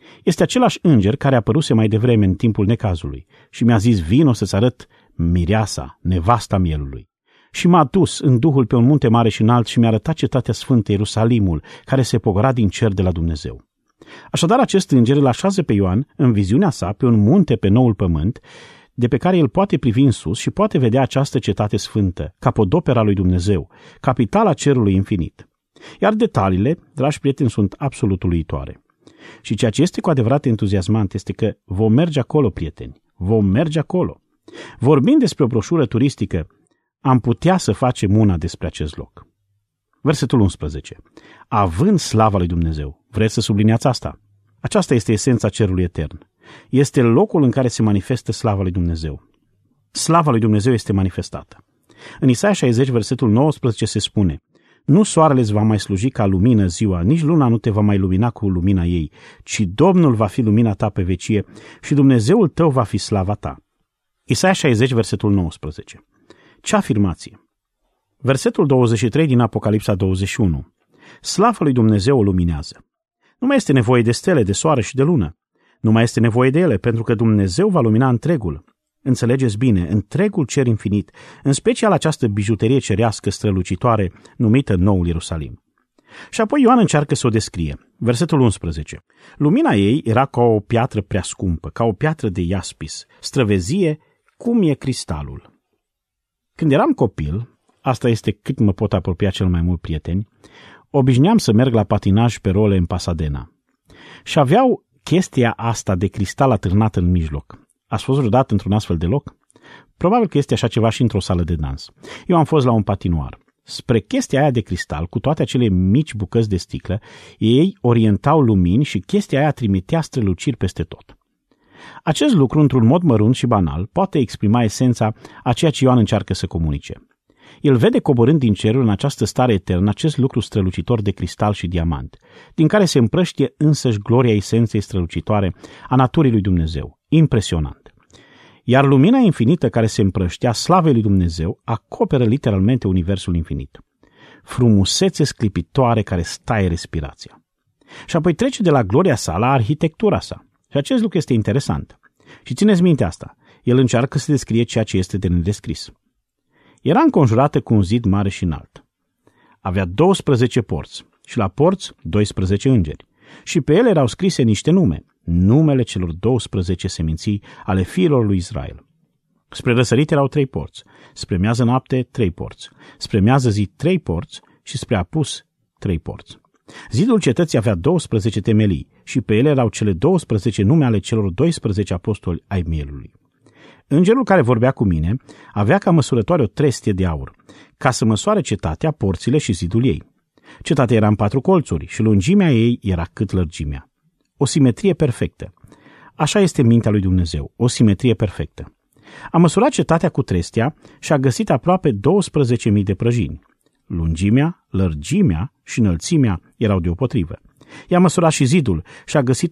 Este același înger care apăruse mai devreme în timpul necazului și mi-a zis: vino să-ți arăt mireasa, nevasta mielului. Și m-a dus în Duhul pe un munte mare și înalt și mi-a arătat cetatea sfântă, Ierusalimul, care se pogora din cer de la Dumnezeu. Așadar, acest înger îl așează pe Ioan în viziunea sa pe un munte pe noul pământ, de pe care el poate privi în sus și poate vedea această cetate sfântă, capodopera lui Dumnezeu, capitala cerului infinit. Iar detaliile, dragi prieteni, sunt absolut uluitoare. Și ceea ce este cu adevărat entuziasmant este că vom merge acolo, prieteni, vom merge acolo. Vorbind despre o broșură turistică, am putea să facem una despre acest loc. Versetul 11. Având slava lui Dumnezeu. Vreți să subliniați asta? Aceasta este esența cerului etern. Este locul în care se manifestă slava lui Dumnezeu. Slava lui Dumnezeu este manifestată. În Isaia 60, versetul 19 se spune: nu soarele îți va mai sluji ca lumină ziua, nici luna nu te va mai lumina cu lumina ei, ci Domnul va fi lumina ta pe vecie și Dumnezeul tău va fi slava ta. Isaia 60, versetul 19. Ce afirmație! Versetul 23 din Apocalipsa 21. Slava lui Dumnezeu o luminează. Nu mai este nevoie de stele, de soare și de lună. Nu mai este nevoie de ele, pentru că Dumnezeu va lumina întregul. Înțelegeți bine, întregul cer infinit, în special această bijuterie cerească strălucitoare numită Noul Ierusalim. Și apoi Ioan încearcă să o descrie. Versetul 11. Lumina ei era ca o piatră prea scumpă, ca o piatră de iaspis, străvezie cum e cristalul. Când eram copil, asta este cât mă pot apropia cel mai mult, prieteni, obișnuiam să merg la patinaj pe role în Pasadena. Și aveau chestia asta de cristal atârnat în mijloc. Ați fost vreodată într-un astfel de loc? Probabil că este așa ceva și într-o sală de dans. Eu am fost la un patinoar. Spre chestia aia de cristal, cu toate acele mici bucăți de sticlă, ei orientau lumini și chestia aia trimitea străluciri peste tot. Acest lucru, într-un mod mărunt și banal, poate exprima esența a ceea ce Ioan încearcă să comunice. El vede coborând din cerul în această stare eternă acest lucru strălucitor de cristal și diamant, din care se împrăștie însăși gloria esenței strălucitoare a naturii lui Dumnezeu. Impresionant. Iar lumina infinită care se împrăștea slavei lui Dumnezeu acoperă literalmente universul infinit. Frumusețe sclipitoare care staie respirația. Și apoi trece de la gloria sa la arhitectura sa. Și acest lucru este interesant. Și țineți minte asta, el încearcă să descrie ceea ce este de nedescris. Era înconjurată cu un zid mare și înalt. Avea 12 porți și la porți 12 îngeri. Și pe ele erau scrise niște nume, numele celor 12 seminții ale fiilor lui Israel. Spre răsărit erau 3 porți, spre miază noapte 3 porți, spre miază zi 3 porți și spre apus 3 porți. Zidul cetății avea 12 temelii și pe ele erau cele 12 nume ale celor 12 apostoli ai mielului. Îngerul care vorbea cu mine avea ca măsurătoare o trestie de aur, ca să măsoare cetatea, porțile și zidul ei. Cetatea era în 4 colțuri și lungimea ei era cât lărgimea. O simetrie perfectă. Așa este mintea lui Dumnezeu, o simetrie perfectă. A măsurat cetatea cu trestia și a găsit aproape 12.000 de prăjini. Lungimea, lărgimea și înălțimea erau deopotrivă. I-a măsurat și zidul și a găsit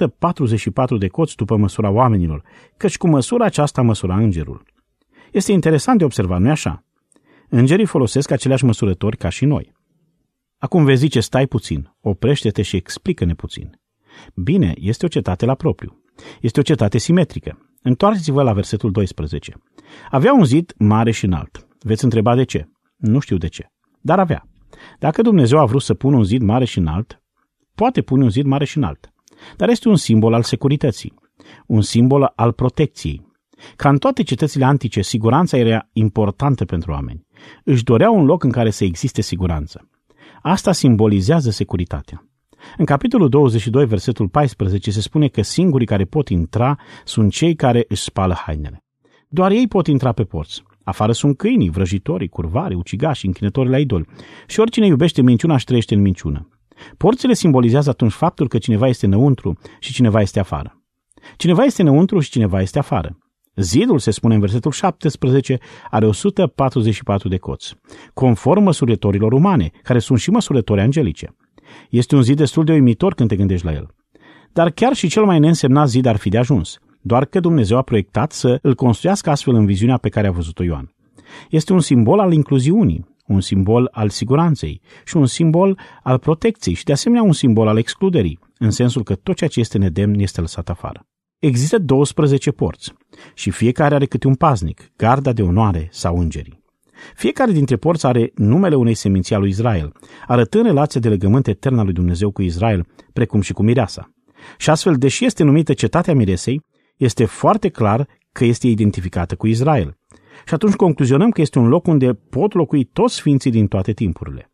144 de coți după măsura oamenilor, căci cu măsura aceasta măsura îngerul. Este interesant de observat, nu-i așa? Îngerii folosesc aceleași măsurători ca și noi. Acum vezi zice, stai puțin, oprește-te și explică-ne puțin. Bine, este o cetate la propriu. Este o cetate simetrică. Întoarceți-vă la versetul 12. Avea un zid mare și înalt. Veți întreba de ce? Nu știu de ce, dar avea. Dacă Dumnezeu a vrut să pună un zid mare și înalt, poate pune un zid mare și înalt. Dar este un simbol al securității, un simbol al protecției. Ca în toate cetățile antice, siguranța era importantă pentru oameni. Își doreau un loc în care să existe siguranță. Asta simbolizează securitatea. În capitolul 22, versetul 14, se spune că singurii care pot intra sunt cei care își spală hainele. Doar ei pot intra pe porți. Afară sunt câinii, vrăjitorii, curvarii, ucigașii, închinătorii la idoli. Și oricine iubește minciuna își trăiește în minciună. Porțile simbolizează atunci faptul că cineva este înăuntru și cineva este afară. Cineva este înăuntru și cineva este afară. Zidul, se spune în versetul 17, are 144 de coți, conform măsurătorilor umane, care sunt și măsurători angelice. Este un zid destul de uimitor când te gândești la el. Dar chiar și cel mai neînsemnat zid ar fi de ajuns, doar că Dumnezeu a proiectat să îl construiască astfel în viziunea pe care a văzut-o Ioan. Este un simbol al incluziunii, un simbol al siguranței și un simbol al protecției și de asemenea un simbol al excluderii, în sensul că tot ceea ce este nedemn este lăsat afară. Există 12 porți și fiecare are câte un paznic, garda de onoare sau îngerii. Fiecare dintre porți are numele unei seminții a lui Israel, arătând relația de legământ etern al lui Dumnezeu cu Israel, precum și cu mireasa. Și astfel, deși este numită cetatea miresei, este foarte clar că este identificată cu Israel. Și atunci concluzionăm că este un loc unde pot locui toți sfinții din toate timpurile.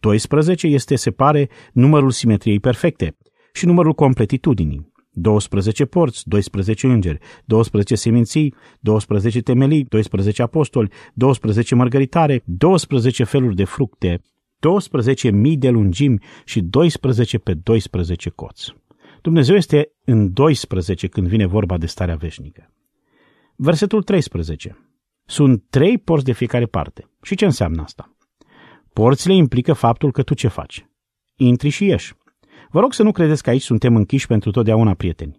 12 este, se pare, numărul simetriei perfecte și numărul completitudinii. 12 porți, 12 îngeri, 12 seminții, 12 temelii, 12 apostoli, 12 mărgăritare, 12 feluri de fructe, 12.000 de lungimi și 12 pe 12 coți. Dumnezeu este în 12 când vine vorba de starea veșnică. Versetul 13. Sunt 3 porți de fiecare parte. Și ce înseamnă asta? Porțile implică faptul că tu ce faci? Intri și ieși. Vă rog să nu credeți că aici suntem închiși pentru totdeauna prieteni.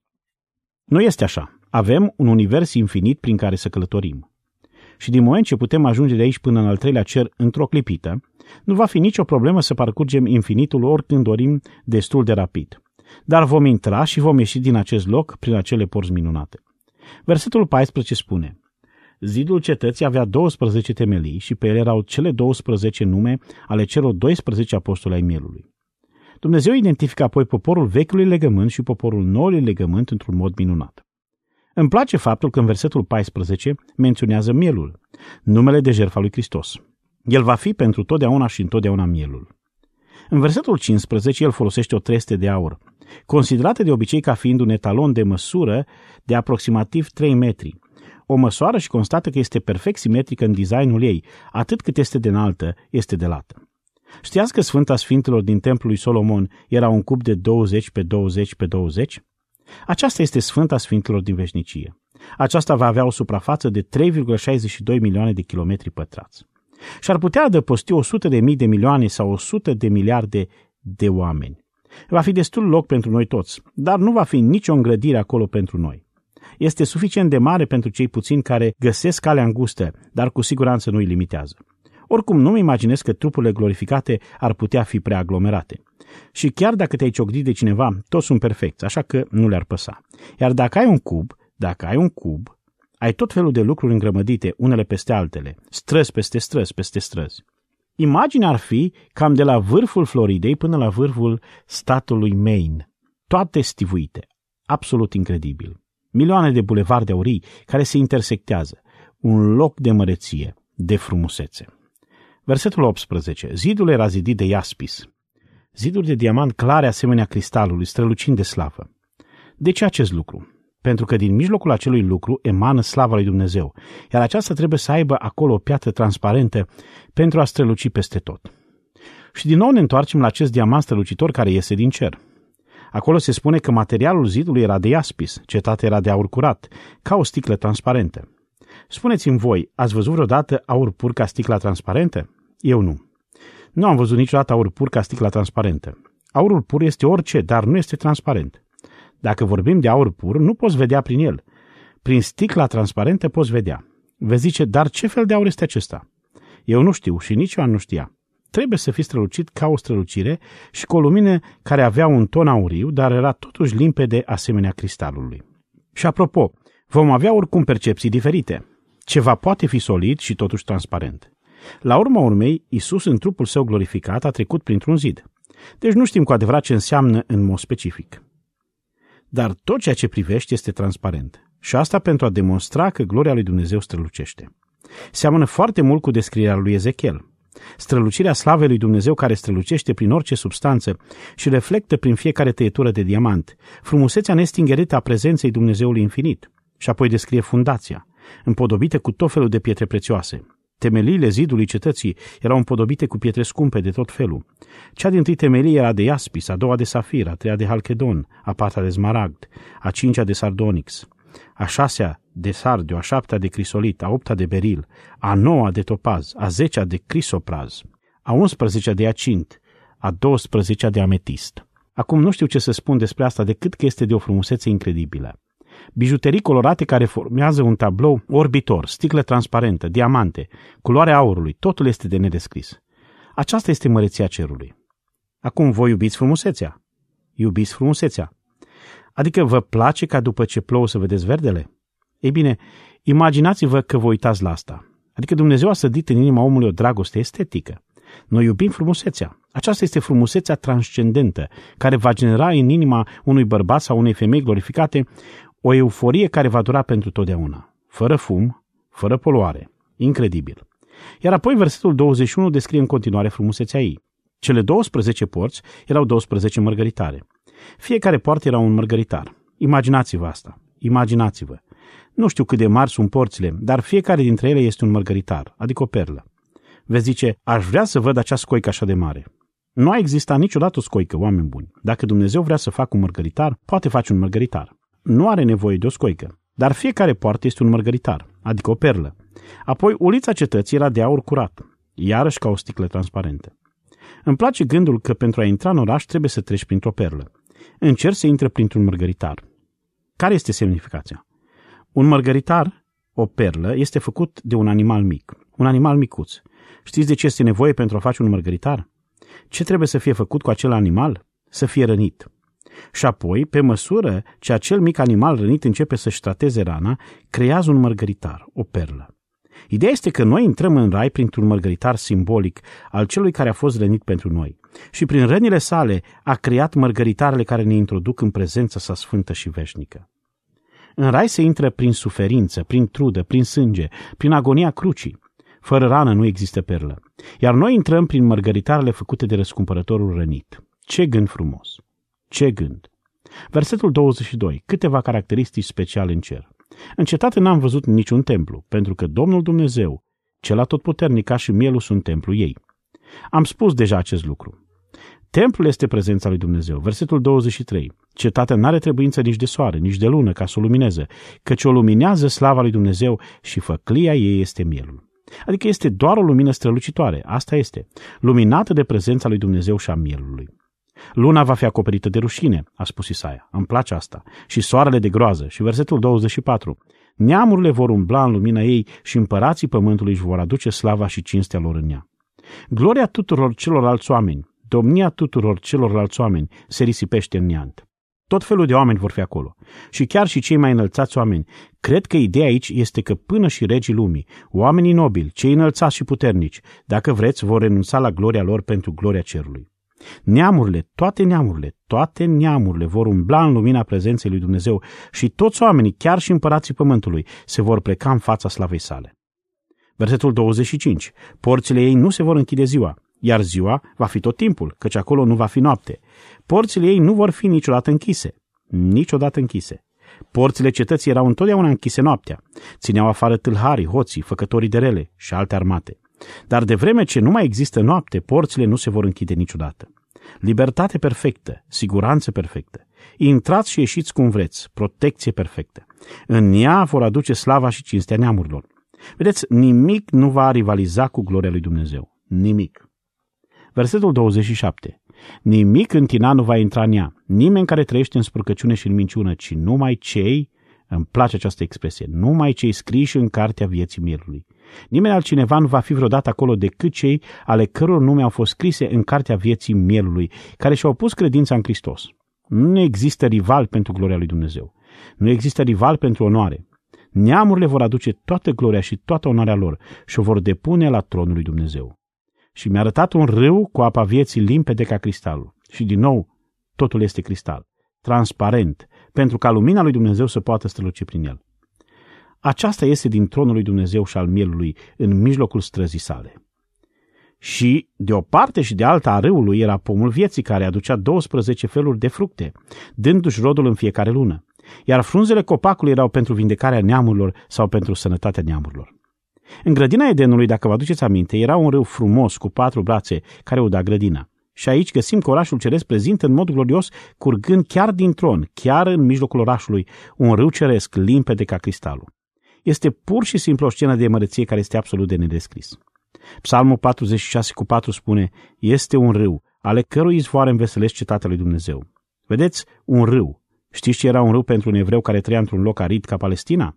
Nu este așa. Avem un univers infinit prin care să călătorim. Și din moment ce putem ajunge de aici până în al 3-lea cer într-o clipită, nu va fi nicio problemă să parcurgem infinitul oricând dorim destul de rapid. Dar vom intra și vom ieși din acest loc prin acele porți minunate. Versetul 14 spune: Zidul cetății avea 12 temelii și pe ele erau cele 12 nume ale celor 12 apostoli ai mielului. Dumnezeu identifică apoi poporul vechiului legământ și poporul noului legământ într-un mod minunat. Îmi place faptul că în versetul 14 menționează mielul, numele de jertfa lui Hristos. El va fi pentru totdeauna și întotdeauna mielul. În versetul 15 el folosește o trestie de aur, considerată de obicei ca fiind un etalon de măsură de aproximativ 3 metri. O măsoară și constată că este perfect simetrică în designul ei, atât cât este de înaltă, este de lată. Știați că Sfânta Sfintelor din templul lui Solomon era un cub de 20 pe 20 pe 20? Aceasta este Sfânta Sfintelor din veșnicie. Aceasta va avea o suprafață de 3,62 milioane de kilometri pătrați. Și ar putea adăposti 100.000 de milioane sau 100 de miliarde de oameni. Va fi destul loc pentru noi toți, dar nu va fi nicio îngrădire acolo pentru noi. Este suficient de mare pentru cei puțini care găsesc calea îngustă, dar cu siguranță nu îi limitează. Oricum, nu-mi imaginez că trupurile glorificate ar putea fi prea aglomerate. Și chiar dacă te-ai ciocnit de cineva, toți sunt perfecți, așa că nu le-ar păsa. Iar dacă ai un cub, ai tot felul de lucruri îngrămădite, unele peste altele, străzi peste străzi peste străzi. Imaginea ar fi cam de la vârful Floridei până la vârful statului Maine, toate stivuite, absolut incredibil. Milioane de bulevarde aurii care se intersectează, un loc de măreție, de frumusețe. Versetul 18. Zidul era zidit de iaspis, ziduri de diamant clare asemenea cristalului, strălucind de slavă. De ce acest lucru? Pentru că din mijlocul acelui lucru emană slava lui Dumnezeu, iar aceasta trebuie să aibă acolo o piatră transparentă pentru a străluci peste tot. Și din nou ne întoarcem la acest diamant strălucitor care iese din cer. Acolo se spune că materialul zidului era de iaspis, cetatea era de aur curat, ca o sticlă transparentă. Spuneți-mi voi, ați văzut vreodată aur pur ca sticla transparentă? Eu nu. Nu am văzut niciodată aur pur ca sticla transparentă. Aurul pur este orice, dar nu este transparent. Dacă vorbim de aur pur, nu poți vedea prin el. Prin sticla transparentă poți vedea. Vei zice, dar ce fel de aur este acesta? Eu nu știu și nici Ioan nu știa. Trebuie să fie strălucit ca o strălucire și cu o lumină care avea un ton auriu, dar era totuși limpede asemenea cristalului. Și apropo, vom avea oricum percepții diferite. Ceva poate fi solid și totuși transparent. La urma urmei, Iisus în trupul său glorificat a trecut printr-un zid. Deci nu știm cu adevărat ce înseamnă în mod specific. Dar tot ceea ce privești este transparent. Și asta pentru a demonstra că gloria lui Dumnezeu strălucește. Seamănă foarte mult cu descrierea lui Ezechiel. Strălucirea slavei lui Dumnezeu care strălucește prin orice substanță și reflectă prin fiecare tăietură de diamant, frumusețea nestingerită a prezenței Dumnezeului infinit. Și apoi descrie fundația, împodobite cu tot felul de pietre prețioase. Temeliile zidului cetății erau împodobite cu pietre scumpe de tot felul. Cea dintâi temelie era de iaspis, a doua de safir, a treia de halchedon, a patra de smaragd, a cincea de sardonix, a șasea de sardiu, a șaptea de crisolit, a opta de beril, a noua de topaz, a zecea de crisopraz, a 11-a de iacint, a 12-a de ametist. Acum nu știu ce să spun despre asta decât că este de o frumusețe incredibilă. Bijuterii colorate care formează un tablou orbitor, sticlă transparentă, diamante, culoarea aurului, totul este de nedescris. Aceasta este măreția cerului. Acum voi iubiți frumusețea. Iubiți frumusețea. Adică vă place ca după ce plouă să vedeți verdele? Ei bine, imaginați-vă că vă uitați la asta. Adică Dumnezeu a sădit în inima omului o dragoste estetică. Noi iubim frumusețea. Aceasta este frumusețea transcendentă, care va genera în inima unui bărbat sau unei femei glorificate o euforie care va dura pentru totdeauna. Fără fum, fără poluare. Incredibil. Iar apoi versetul 21 descrie în continuare frumusețea ei. Cele 12 porți erau 12 mărgăritare. Fiecare poartă era un mărgăritar. Imaginați-vă asta. Imaginați-vă. Nu știu cât de mari sunt porțile, dar fiecare dintre ele este un mărgăritar, adică o perlă. Veți zice, aș vrea să văd acea scoică așa de mare. Nu a existat niciodată o scoică, oameni buni. Dacă Dumnezeu vrea să facă un mărgăritar, poate face un mărgăritar. Nu are nevoie de o scoică. Dar fiecare poartă este un mărgăritar, adică o perlă. Apoi, ulița cetății era de aur curat, iarăși ca o sticlă transparentă. Îmi place gândul că pentru a intra în oraș trebuie să treci printr-o perlă. În cer se intră printr-un mărgăritar. Care este semnificația? Un mărgăritar, o perlă, este făcut de un animal mic, un animal micuț. Știți de ce este nevoie pentru a face un mărgăritar? Ce trebuie să fie făcut cu acel animal? Să fie rănit. Și apoi, pe măsură ce acel mic animal rănit începe să-și trateze rana, creează un mărgăritar, o perlă. Ideea este că noi intrăm în rai printr-un mărgăritar simbolic al celui care a fost rănit pentru noi și prin rănile sale a creat mărgăritarele care ne introduc în prezența sa sfântă și veșnică. În rai se intră prin suferință, prin trudă, prin sânge, prin agonia crucii. Fără rană nu există perlă. Iar noi intrăm prin mărgăritarele făcute de răscumpărătorul rănit. Ce gând frumos! Ce gând! Versetul 22. Câteva caracteristici speciale în cer. În cetate n-am văzut niciun templu, pentru că Domnul Dumnezeu, cel atotputernic, ca și mielul, sunt templul ei. Am spus deja acest lucru. Templul este prezența lui Dumnezeu. Versetul 23. Cetatea n-are trebuință nici de soare, nici de lună ca să o lumineze, căci o luminează slava lui Dumnezeu și făclia ei este mielul. Adică este doar o lumină strălucitoare, asta este, luminată de prezența lui Dumnezeu și a mielului. Luna va fi acoperită de rușine, a spus Isaia, îmi place asta, și soarele de groază. Și versetul 24. Neamurile vor umbla în lumina ei și împărații pământului își vor aduce slava și cinstea lor în ea. Gloria tuturor celorlalți oameni, domnia tuturor celorlalți oameni se risipește în neant. Tot felul de oameni vor fi acolo. Și chiar și cei mai înălțați oameni. Cred că ideea aici este că până și regii lumii, oamenii nobili, cei înălțați și puternici, dacă vreți, vor renunța la gloria lor pentru gloria cerului. Neamurile, toate neamurile vor umbla în lumina prezenței lui Dumnezeu și toți oamenii, chiar și împărații pământului, se vor pleca în fața slavei sale. Versetul 25. Porțile ei nu se vor închide ziua, iar ziua va fi tot timpul, căci acolo nu va fi noapte. Porțile ei nu vor fi niciodată închise. Niciodată închise. Porțile cetății erau întotdeauna închise noaptea. Țineau afară tâlharii, hoții, făcătorii de rele și alte armate. Dar de vreme ce nu mai există noapte, porțile nu se vor închide niciodată. Libertate perfectă, siguranță perfectă. Intrați și ieșiți cum vreți, protecție perfectă. În ea vor aduce slava și cinstea neamurilor. Vedeți, nimic nu va rivaliza cu gloria lui Dumnezeu. Nimic. Versetul 27. Nimic întinat nu va intra în ea, nimeni care trăiește în spurcăciune și în minciună, ci numai cei, îmi place această expresie, numai cei scriși în cartea vieții mielului. Nimeni altcineva nu va fi vreodată acolo decât cei ale căror nume au fost scrise în cartea vieții mielului, care și-au pus credința în Hristos. Nu există rival pentru gloria lui Dumnezeu. Nu există rival pentru onoare. Neamurile vor aduce toată gloria și toată onoarea lor și o vor depune la tronul lui Dumnezeu. Și mi-a arătat un râu cu apa vieții limpede ca cristalul. Și din nou, totul este cristal, transparent, pentru ca lumina lui Dumnezeu să poată străluci prin el. Aceasta este din tronul lui Dumnezeu și al mielului în mijlocul străzii sale. Și de o parte și de alta a râului era pomul vieții, care aducea 12 feluri de fructe, dându-și rodul în fiecare lună. Iar frunzele copacului erau pentru vindecarea neamurilor sau pentru sănătatea neamurilor. În grădina Edenului, dacă vă aduceți aminte, era un râu frumos cu 4 brațe care uda grădina. Și aici găsim că orașul ceresc prezintă în mod glorios, curgând chiar din tron, chiar în mijlocul orașului, un râu ceresc limpede ca cristalul. Este pur și simplu o scenă de măreție care este absolut de nedescris. Psalmul 46:4 spune, este un râu, ale cărui izvoare înveselesc cetatea lui Dumnezeu. Vedeți, un râu. Știți ce era un râu pentru un evreu care trăia într-un loc arid ca Palestina?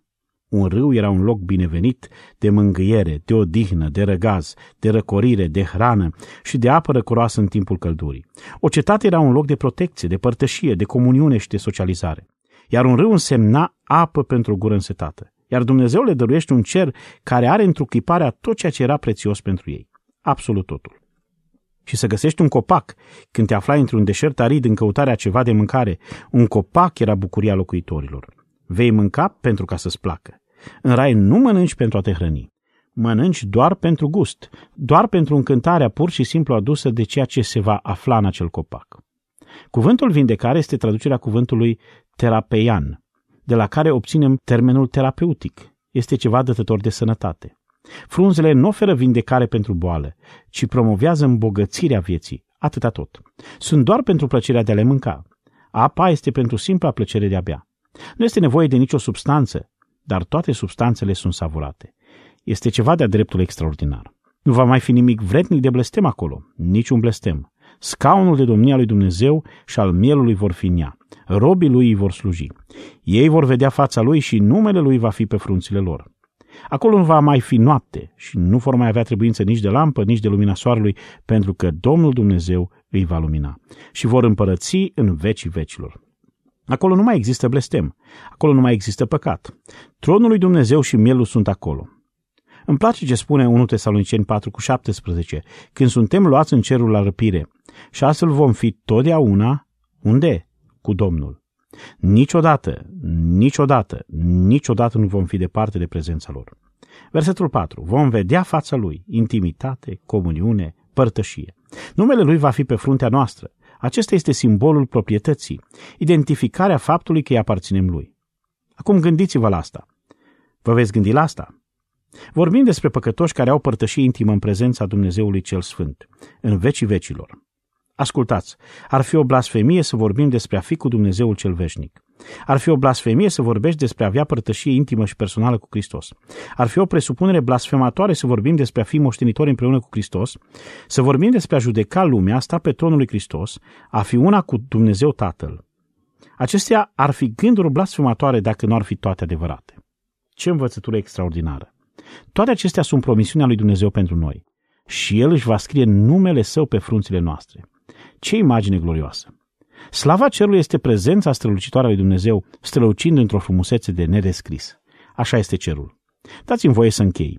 Un râu era un loc binevenit de mângâiere, de odihnă, de răgaz, de răcorire, de hrană și de apă răcoroasă în timpul căldurii. O cetate era un loc de protecție, de părtășie, de comuniune și de socializare. Iar un râu însemna apă pentru o gură însetată. Iar Dumnezeu le dăruiește un cer care are întruchiparea tot ceea ce era prețios pentru ei. Absolut totul. Și să găsești un copac când te aflai într-un deșert arid în căutarea ceva de mâncare, un copac era bucuria locuitorilor. Vei mânca pentru ca să-ți placă. În rai nu mănânci pentru a te hrăni. Mănânci doar pentru gust, doar pentru încântarea pur și simplu adusă de ceea ce se va afla în acel copac. Cuvântul vindecare este traducerea cuvântului terapeian, de la care obținem termenul terapeutic. Este ceva dătător de sănătate. Frunzele nu oferă vindecare pentru boală, ci promovează îmbogățirea vieții, atâta tot. Sunt doar pentru plăcerea de a le mânca. Apa este pentru simpla plăcere de a bea. Nu este nevoie de nicio substanță, dar toate substanțele sunt savurate. Este ceva de-a dreptul extraordinar. Nu va mai fi nimic vrednic de blestem acolo, niciun blestem. Scaunul de domnie al lui Dumnezeu și al mielului vor fi în ea. Robii lui îi vor sluji. Ei vor vedea fața lui și numele lui va fi pe frunțile lor. Acolo nu va mai fi noapte și nu vor mai avea trebuință nici de lampă, nici de lumina soarelui, pentru că Domnul Dumnezeu îi va lumina. Și vor împărăți în vecii vecilor. Acolo nu mai există blestem. Acolo nu mai există păcat. Tronul lui Dumnezeu și mielul sunt acolo. Îmi place ce spune 1 Tesaloniceni 4:17, când suntem luați în cerul la răpire și astfel vom fi totdeauna, unde? Cu Domnul. Niciodată nu vom fi departe de prezența lor. Versetul 4. Vom vedea fața lui, intimitate, comuniune, părtășie. Numele lui va fi pe fruntea noastră. Acesta este simbolul proprietății, identificarea faptului că îi aparținem lui. Acum gândiți-vă la asta. Vă veți gândi la asta? Vorbim despre păcătoși care au părtășie intimă în prezența Dumnezeului cel Sfânt, în vecii vecilor. Ascultați, ar fi o blasfemie să vorbim despre a fi cu Dumnezeul cel veșnic. Ar fi o blasfemie să vorbești despre a avea părtășie intimă și personală cu Hristos. Ar fi o presupunere blasfematoare să vorbim despre a fi moștenitori împreună cu Hristos, să vorbim despre a judeca lumea, a sta pe tronul lui Hristos, a fi una cu Dumnezeu Tatăl. Acestea ar fi gânduri blasfematoare dacă nu ar fi toate adevărate. Ce învățătură extraordinară! Toate acestea sunt promisiunea lui Dumnezeu pentru noi și El își va scrie numele Său pe frunțile noastre. Ce imagine glorioasă! Slava cerului este prezența strălucitoare a lui Dumnezeu, strălucind într-o frumusețe de nedescris. Așa este cerul. Dați-mi voie să închei.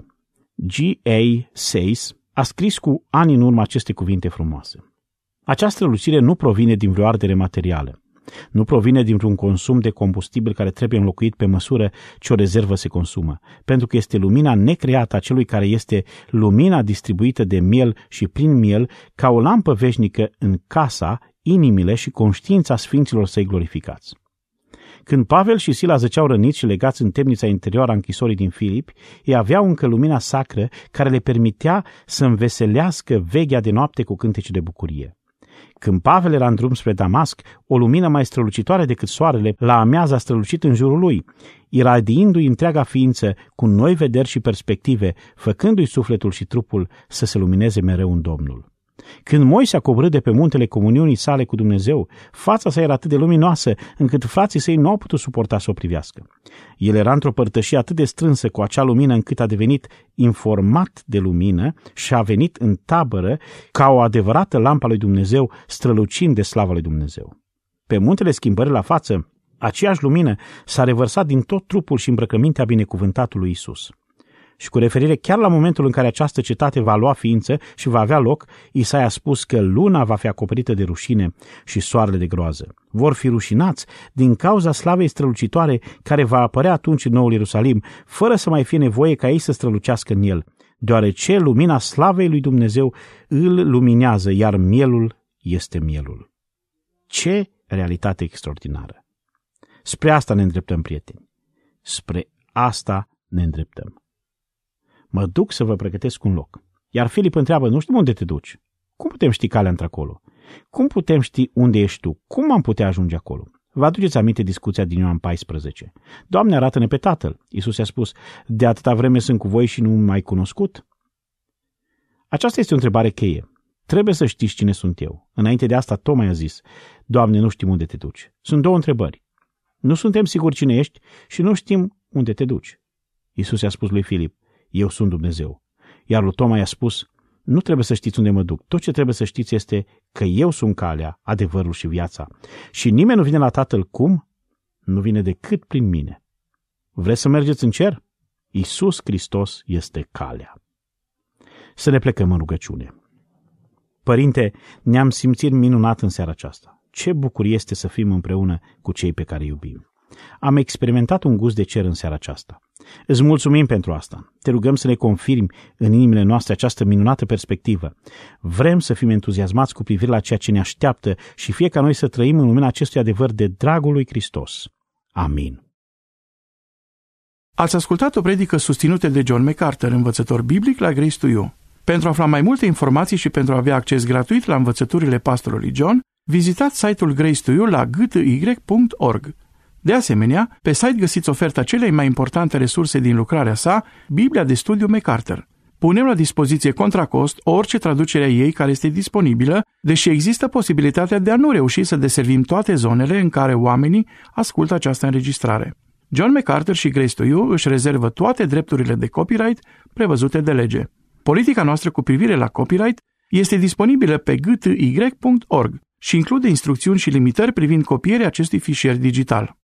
G.A. Sayce a scris cu ani în urmă aceste cuvinte frumoase. Această strălucire nu provine din vreo ardere materială. Nu provine dintr-un consum de combustibil care trebuie înlocuit pe măsură ce o rezervă se consumă, pentru că este lumina necreată a celui care este lumina distribuită de miel și prin miel ca o lampă veșnică în casa, inimile și conștiința sfinților săi glorificați. Când Pavel și Sila zăceau răniți și legați în temnița interioară a închisorii din Filipi, ei aveau încă lumina sacră care le permitea să înveselească veghea de noapte cu cântece de bucurie. Când Pavel era în drum spre Damasc, o lumină mai strălucitoare decât soarele la amiază a strălucit în jurul lui, iradiindu-i întreaga ființă cu noi vederi și perspective, făcându-i sufletul și trupul să se lumineze mereu în Domnul. Când Moise a coborât de pe muntele comuniunii sale cu Dumnezeu, fața sa era atât de luminoasă încât frații săi nu au putut suporta să o privească. El era într-o părtășie atât de strânsă cu acea lumină încât a devenit informat de lumină și a venit în tabără ca o adevărată lampă a lui Dumnezeu, strălucind de slava lui Dumnezeu. Pe muntele schimbării la față, aceeași lumină s-a revărsat din tot trupul și îmbrăcămintea binecuvântatului Iisus. Și cu referire chiar la momentul în care această cetate va lua ființă și va avea loc, Isaia a spus că luna va fi acoperită de rușine și soarele de groază. Vor fi rușinați din cauza slavei strălucitoare care va apărea atunci în Noul Ierusalim, fără să mai fie nevoie ca ei să strălucească în el, deoarece lumina slavei lui Dumnezeu îl luminează, iar mielul este mielul. Ce realitate extraordinară! Spre asta ne îndreptăm, prieteni. Spre asta ne îndreptăm. Mă duc să vă pregătesc un loc. Iar Filip întreabă, nu știu unde te duci. Cum putem ști calea într-acolo? Cum putem ști unde ești tu? Cum am putea ajunge acolo? Vă aduceți aminte discuția din Ioan 14. Doamne, arată-ne pe Tatăl. Iisus i-a spus, de atâta vreme sunt cu voi și nu m-ai cunoscut? Aceasta este o întrebare cheie. Trebuie să știți cine sunt eu. Înainte de asta, Toma i-a zis, Doamne, nu știm unde te duci. Sunt două întrebări. Nu suntem siguri cine ești și nu știm unde te duci. Iisus i-a spus lui Filip: eu sunt Dumnezeu. Iar lui Toma i-a spus: nu trebuie să știți unde mă duc. Tot ce trebuie să știți este că eu sunt calea, adevărul și viața. Și nimeni nu vine la Tatăl cum? Nu vine decât prin mine. Vreți să mergeți în cer? Iisus Hristos este calea. Să ne plecăm în rugăciune. Părinte, ne-am simțit minunat în seara aceasta. Ce bucurie este să fim împreună cu cei pe care iubim. Am experimentat un gust de cer în seara aceasta. Îți mulțumim pentru asta. Te rugăm să ne confirmi în inimile noastre această minunată perspectivă. Vrem să fim entuziasmați cu privire la ceea ce ne așteaptă și fie ca noi să trăim în lumina acestui adevăr de dragul lui Hristos. Amin.
Ați ascultat o predică susținută de John MacArthur, învățător biblic la Grace to You. Pentru a afla mai multe informații și pentru a avea acces gratuit la învățăturile pastorului John, vizitați site-ul Grace to You la gty.org. De asemenea, pe site găsiți oferta celei mai importante resurse din lucrarea sa, Biblia de studiu MacArthur. Punem la dispoziție contra cost orice traducere a ei care este disponibilă, deși există posibilitatea de a nu reuși să deservim toate zonele în care oamenii ascultă această înregistrare. John MacArthur și Grace to You își rezervă toate drepturile de copyright prevăzute de lege. Politica noastră cu privire la copyright este disponibilă pe gty.org și include instrucțiuni și limitări privind copierea acestui fișier digital.